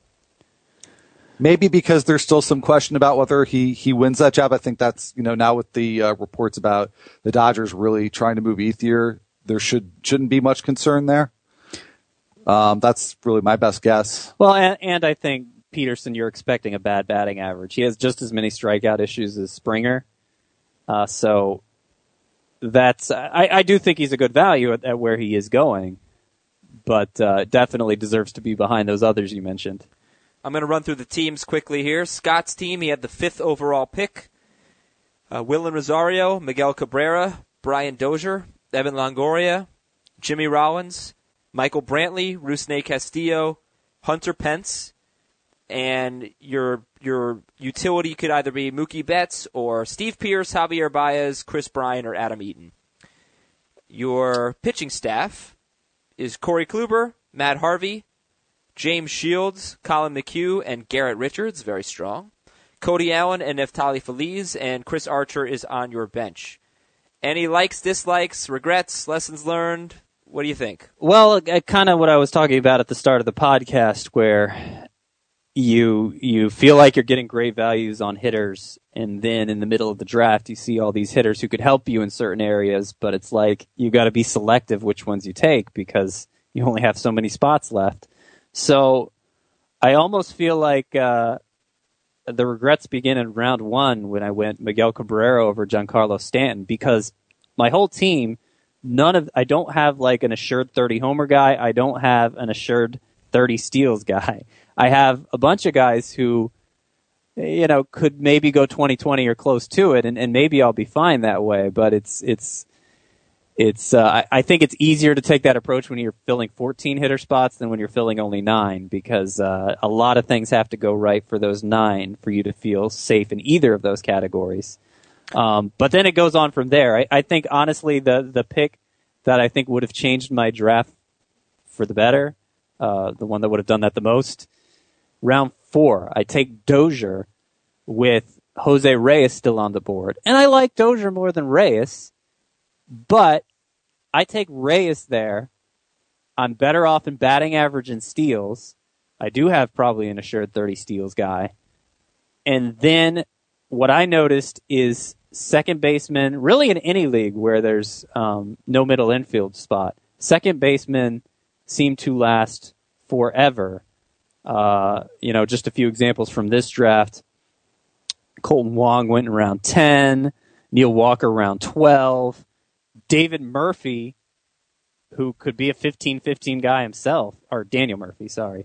Maybe because there's still some question about whether he, he wins that job. I think that's, you know, now with the uh, reports about the Dodgers really trying to move Ethier, there should, shouldn't be much concern there. Um, that's really my best guess.
Well, and, and I think Peterson, you're expecting a bad batting average. He has just as many strikeout issues as Springer. Uh, so that's I, I do think he's a good value at, at where he is going, but uh, definitely deserves to be behind those others you mentioned.
I'm going to run through the teams quickly here. Scott's team, he had the fifth overall pick. Uh, Willen Rosario, Miguel Cabrera, Brian Dozier, Evan Longoria, Jimmy Rollins, Michael Brantley, Rusney Castillo, Hunter Pence, and your your utility could either be Mookie Betts or Steve Pearce, Javier Baez, Chris Bryant, or Adam Eaton. Your pitching staff is Corey Kluber, Matt Harvey, James Shields, Colin McHugh, and Garrett Richards, very strong. Cody Allen and Neftali Feliz, and Chris Archer is on your bench. Any likes, dislikes, regrets, lessons learned? What do you think?
Well, uh, kind of what I was talking about at the start of the podcast, where you you feel like you're getting great values on hitters, and then in the middle of the draft, you see all these hitters who could help you in certain areas, but it's like you got to be selective which ones you take because you only have so many spots left. So I almost feel like uh, the regrets begin in round one when I went Miguel Cabrera over Giancarlo Stanton, because my whole team, none of I don't have like an assured thirty homer guy. I don't have an assured thirty steals guy. I have a bunch of guys who, you know, could maybe go twenty twenty or close to it, and, and maybe I'll be fine that way. But it's it's it's uh, I, I think it's easier to take that approach when you're filling fourteen hitter spots than when you're filling only nine, because uh, a lot of things have to go right for those nine for you to feel safe in either of those categories. Um, but then it goes on from there. I, I think honestly the the pick that I think would have changed my draft for the better, uh, the one that would have done that the most, round four, I take Dozier with Jose Reyes still on the board. And I like Dozier more than Reyes, but I take Reyes there. I'm better off in batting average and steals. I do have probably an assured thirty steals guy. And then what I noticed is second baseman, really in any league where there's um, no middle infield spot, second basemen seem to last forever. Uh, you know, just a few examples from this draft. Colton Wong went in round ten. Neil Walker round twelve. David Murphy, who could be a fifteen fifteen guy himself, or Daniel Murphy, sorry,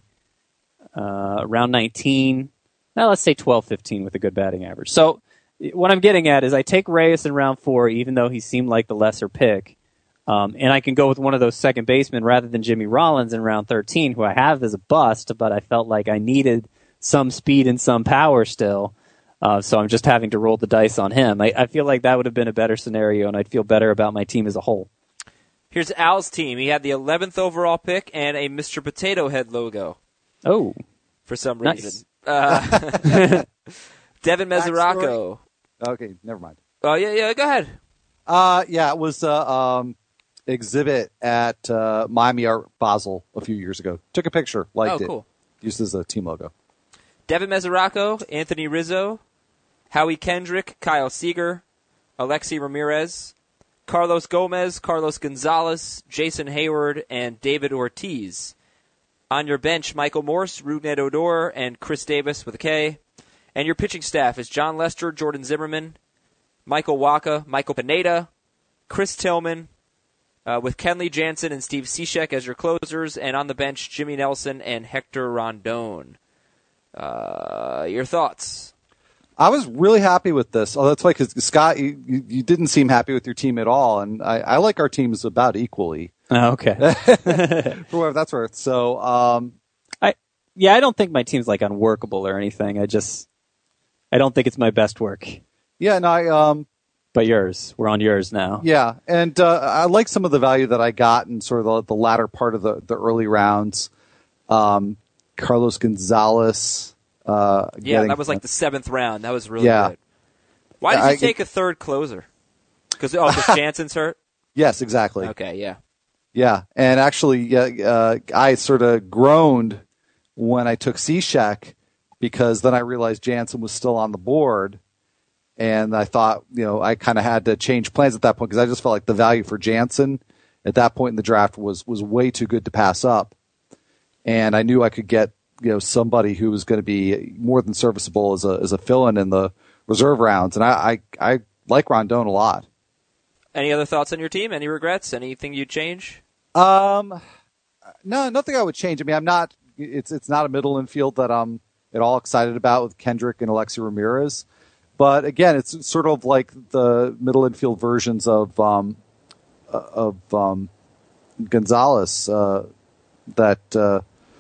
uh, round nineteen. Now let's say twelve fifteen with a good batting average. So what I'm getting at is I take Reyes in round four, even though he seemed like the lesser pick. Um, and I can go with one of those second basemen rather than Jimmy Rollins in round thirteen, who I have as a bust, but I felt like I needed some speed and some power still. Uh, so I'm just having to roll the dice on him. I, I feel like that would have been a better scenario, and I'd feel better about my team as a whole.
Here's Al's team. He had the eleventh overall pick and a Mister Potato Head logo
Oh,
for some
nice.
reason. Uh, Devin Mesoraco.
Okay, never mind.
Oh, yeah, yeah, go ahead.
Uh, yeah, it was uh, um, exhibit at uh, Miami Art Basel a few years ago. Took a picture, liked
Oh,
it.
cool.
Used as a team logo.
Devin Mesoraco, Anthony Rizzo, Howie Kendrick, Kyle Seager, Alexi Ramirez, Carlos Gomez, Carlos Gonzalez, Jason Hayward, and David Ortiz. On your bench, Michael Morse, Rougned Odor, and Chris Davis with a K. And your pitching staff is John Lester, Jordan Zimmerman, Michael Waka, Michael Pineda, Chris Tillman, uh, with Kenley Jansen and Steve Cishek as your closers, and on the bench, Jimmy Nelson and Hector Rondon. Uh, your thoughts?
I was really happy with this. Oh, that's funny because Scott, you, you, you didn't seem happy with your team at all, and I, I like our teams about equally.
Oh, okay.
For whatever that's worth. So, um,
I yeah, I don't think my team's like unworkable or anything. I just I don't think it's my best work.
yeah, no, I um,
But yours, we're on yours now.
yeah, and uh, I like some of the value that I got in sort of the, the latter part of the, the early rounds. Um, Carlos Gonzalez. Uh,
Yeah,
getting,
that was like the seventh round. That was really
Yeah.
good. Why did you
I-
take a third closer? Because oh, because Jansen's hurt.
Yes, exactly.
Okay, yeah.
Yeah, and actually, yeah, uh, I sort of groaned when I took Cishek because then I realized Jansen was still on the board, and I thought, you know, I kind of had to change plans at that point because I just felt like the value for Jansen at that point in the draft was was way too good to pass up, and I knew I could get, you know, somebody who was going to be more than serviceable as a as a fill-in in the reserve rounds, and I I, I like Rondon a lot.
Any other thoughts on your team? Any regrets? Anything you'd change?
Um, no, nothing I would change. I mean, I'm not. It's it's not a middle infield that I'm at all excited about with Kendrick and Alexi Ramirez, but again, it's sort of like the middle infield versions of um of um Gonzalez uh, that uh,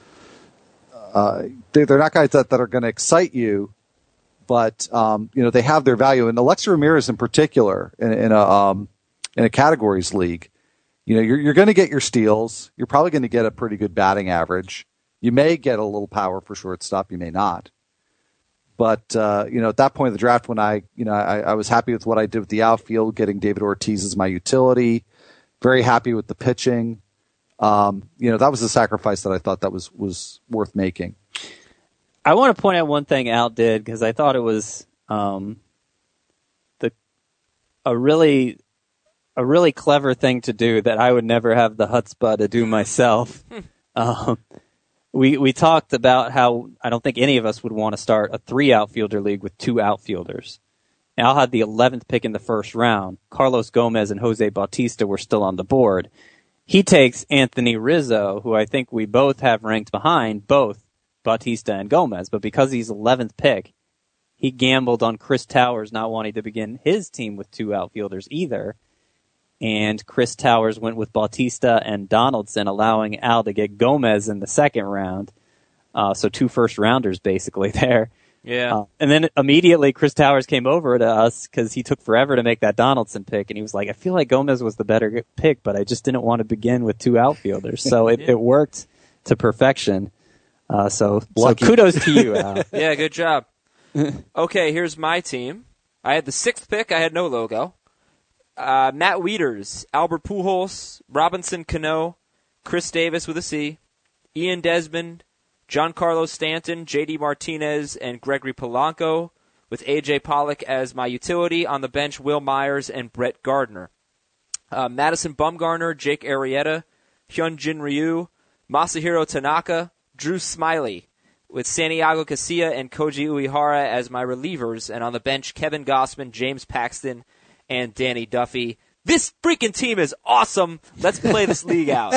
uh, they, they're not guys that, that are going to excite you, but um, you know, they have their value. And Alexi Ramirez in particular in, in a um, in a categories league. You know, you're, you're going to get your steals. You're probably going to get a pretty good batting average. You may get a little power for shortstop. You may not. But, uh, you know, at that point of the draft when I, you know, I, I was happy with what I did with the outfield, getting David Ortiz as my utility, very happy with the pitching. Um, you know, that was a sacrifice that I thought that was, was worth making.
I want to point out one thing Al did because I thought it was um, the a really a really clever thing to do that I would never have the chutzpah to do myself. um, we we talked about how I don't think any of us would want to start a three outfielder league with two outfielders. Al had the eleventh pick in the first round. Carlos Gomez and Jose Bautista were still on the board. He takes Anthony Rizzo, who I think we both have ranked behind both Bautista and Gomez, but because he's eleventh pick, he gambled on Chris Towers not wanting to begin his team with two outfielders either. And Chris Towers went with Bautista and Donaldson, allowing Al to get Gomez in the second round. Uh, so two first rounders basically there.
Yeah.
Uh, and then immediately Chris Towers came over to us because he took forever to make that Donaldson pick. And he was like, I feel like Gomez was the better pick, but I just didn't want to begin with two outfielders. So it,
Yeah.
it worked to perfection. Uh, so, so
Lucky.
kudos to you, Al.
Yeah, good job. Okay, here's my team. I had the sixth pick. I had no logo. Uh, Matt Wieters, Albert Pujols, Robinson Cano, Chris Davis with a C, Ian Desmond, Giancarlo Stanton, J D Martinez, and Gregory Polanco, with A J Pollock as my utility. On the bench, Will Myers and Brett Gardner. Uh, Madison Bumgarner, Jake Arrieta, Hyunjin Ryu, Masahiro Tanaka, Drew Smiley, with Santiago Casilla and Koji Uehara as my relievers. And on the bench, Kevin Gossman, James Paxton, and Danny Duffy. This freaking team is awesome. Let's play this league out.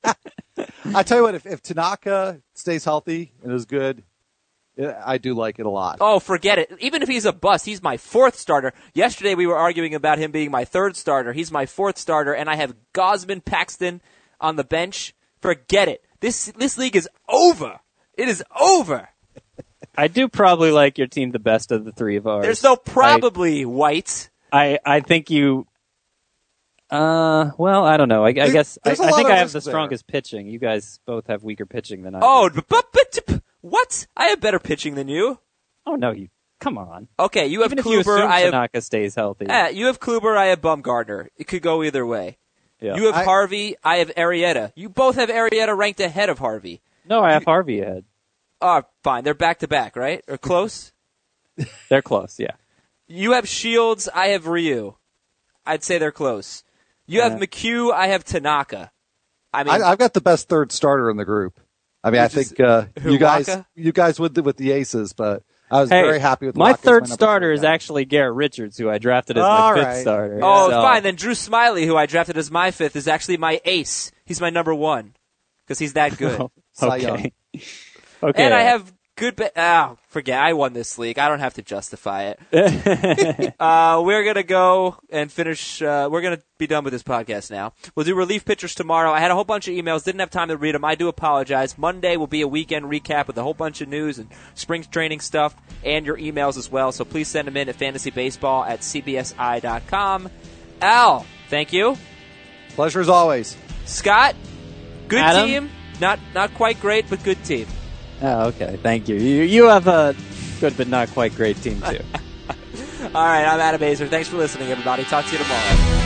I tell you what, if, if Tanaka stays healthy and is good, I do like it a lot.
Oh, forget it. Even if he's a bust, he's my fourth starter. Yesterday we were arguing about him being my third starter. He's my fourth starter, and I have Gosman, Paxton on the bench. Forget it. This this league is over. It is over.
I do probably like your team the best of the three of ours.
There's no probably, White.
I, I think you Uh, well, I don't know. I, I guess I,
there's a
I
lot
think
of
I have
risk
the
there.
strongest pitching. You guys both have weaker pitching than I.
Oh,
do.
but, but, but what? I have better pitching than you.
oh no, you come on.
Okay, you have
Even if you
Kluber.
assume
I have
Tanaka stays healthy.
eh, you have Kluber. I have Bumgarner. It could go either way.
yeah.
You have
I-
Harvey. I have Arrieta. You both have Arrieta ranked ahead of Harvey.
no, I have Harvey ahead.
Oh, fine. They're back to back, right? Or close?
They're close. Yeah.
You have Shields. I have Ryu. I'd say they're close. You have
Uh,
McHugh. I have Tanaka. I mean,
I, I've got the best third starter in the group. I mean, I
Which is
think uh,
who,
you guys,
Waka?
you guys with the, with the aces, but I was
Hey,
very happy with
my
Waka as
third
number
starter
three
is
guy.
actually Garrett Richards, who I drafted as
All
my fifth
right.
starter.
oh,
So-
fine. Then Drew Smiley, who I drafted as my fifth, is actually my ace. He's my number one because he's that good.
Cy Young.
okay. okay.
And I have good. Be- ah, forget. I won this league. I don't have to justify it. uh, we're gonna go and finish. Uh, we're gonna be done with this podcast now. We'll do relief pitchers tomorrow. I had a whole bunch of emails. Didn't have time to read them. I do apologize. Monday will be a weekend recap with a whole bunch of news and spring training stuff and your emails as well. So please send them in at fantasybaseball at c b s i dot com. Al, thank you.
Pleasure as always.
Scott, good
Adam?
team. Not not quite great, but good team.
Oh, okay. Thank you. You you have a good but not quite great team too.
All right, I'm Adam Azer. Thanks for listening, everybody. Talk to you tomorrow.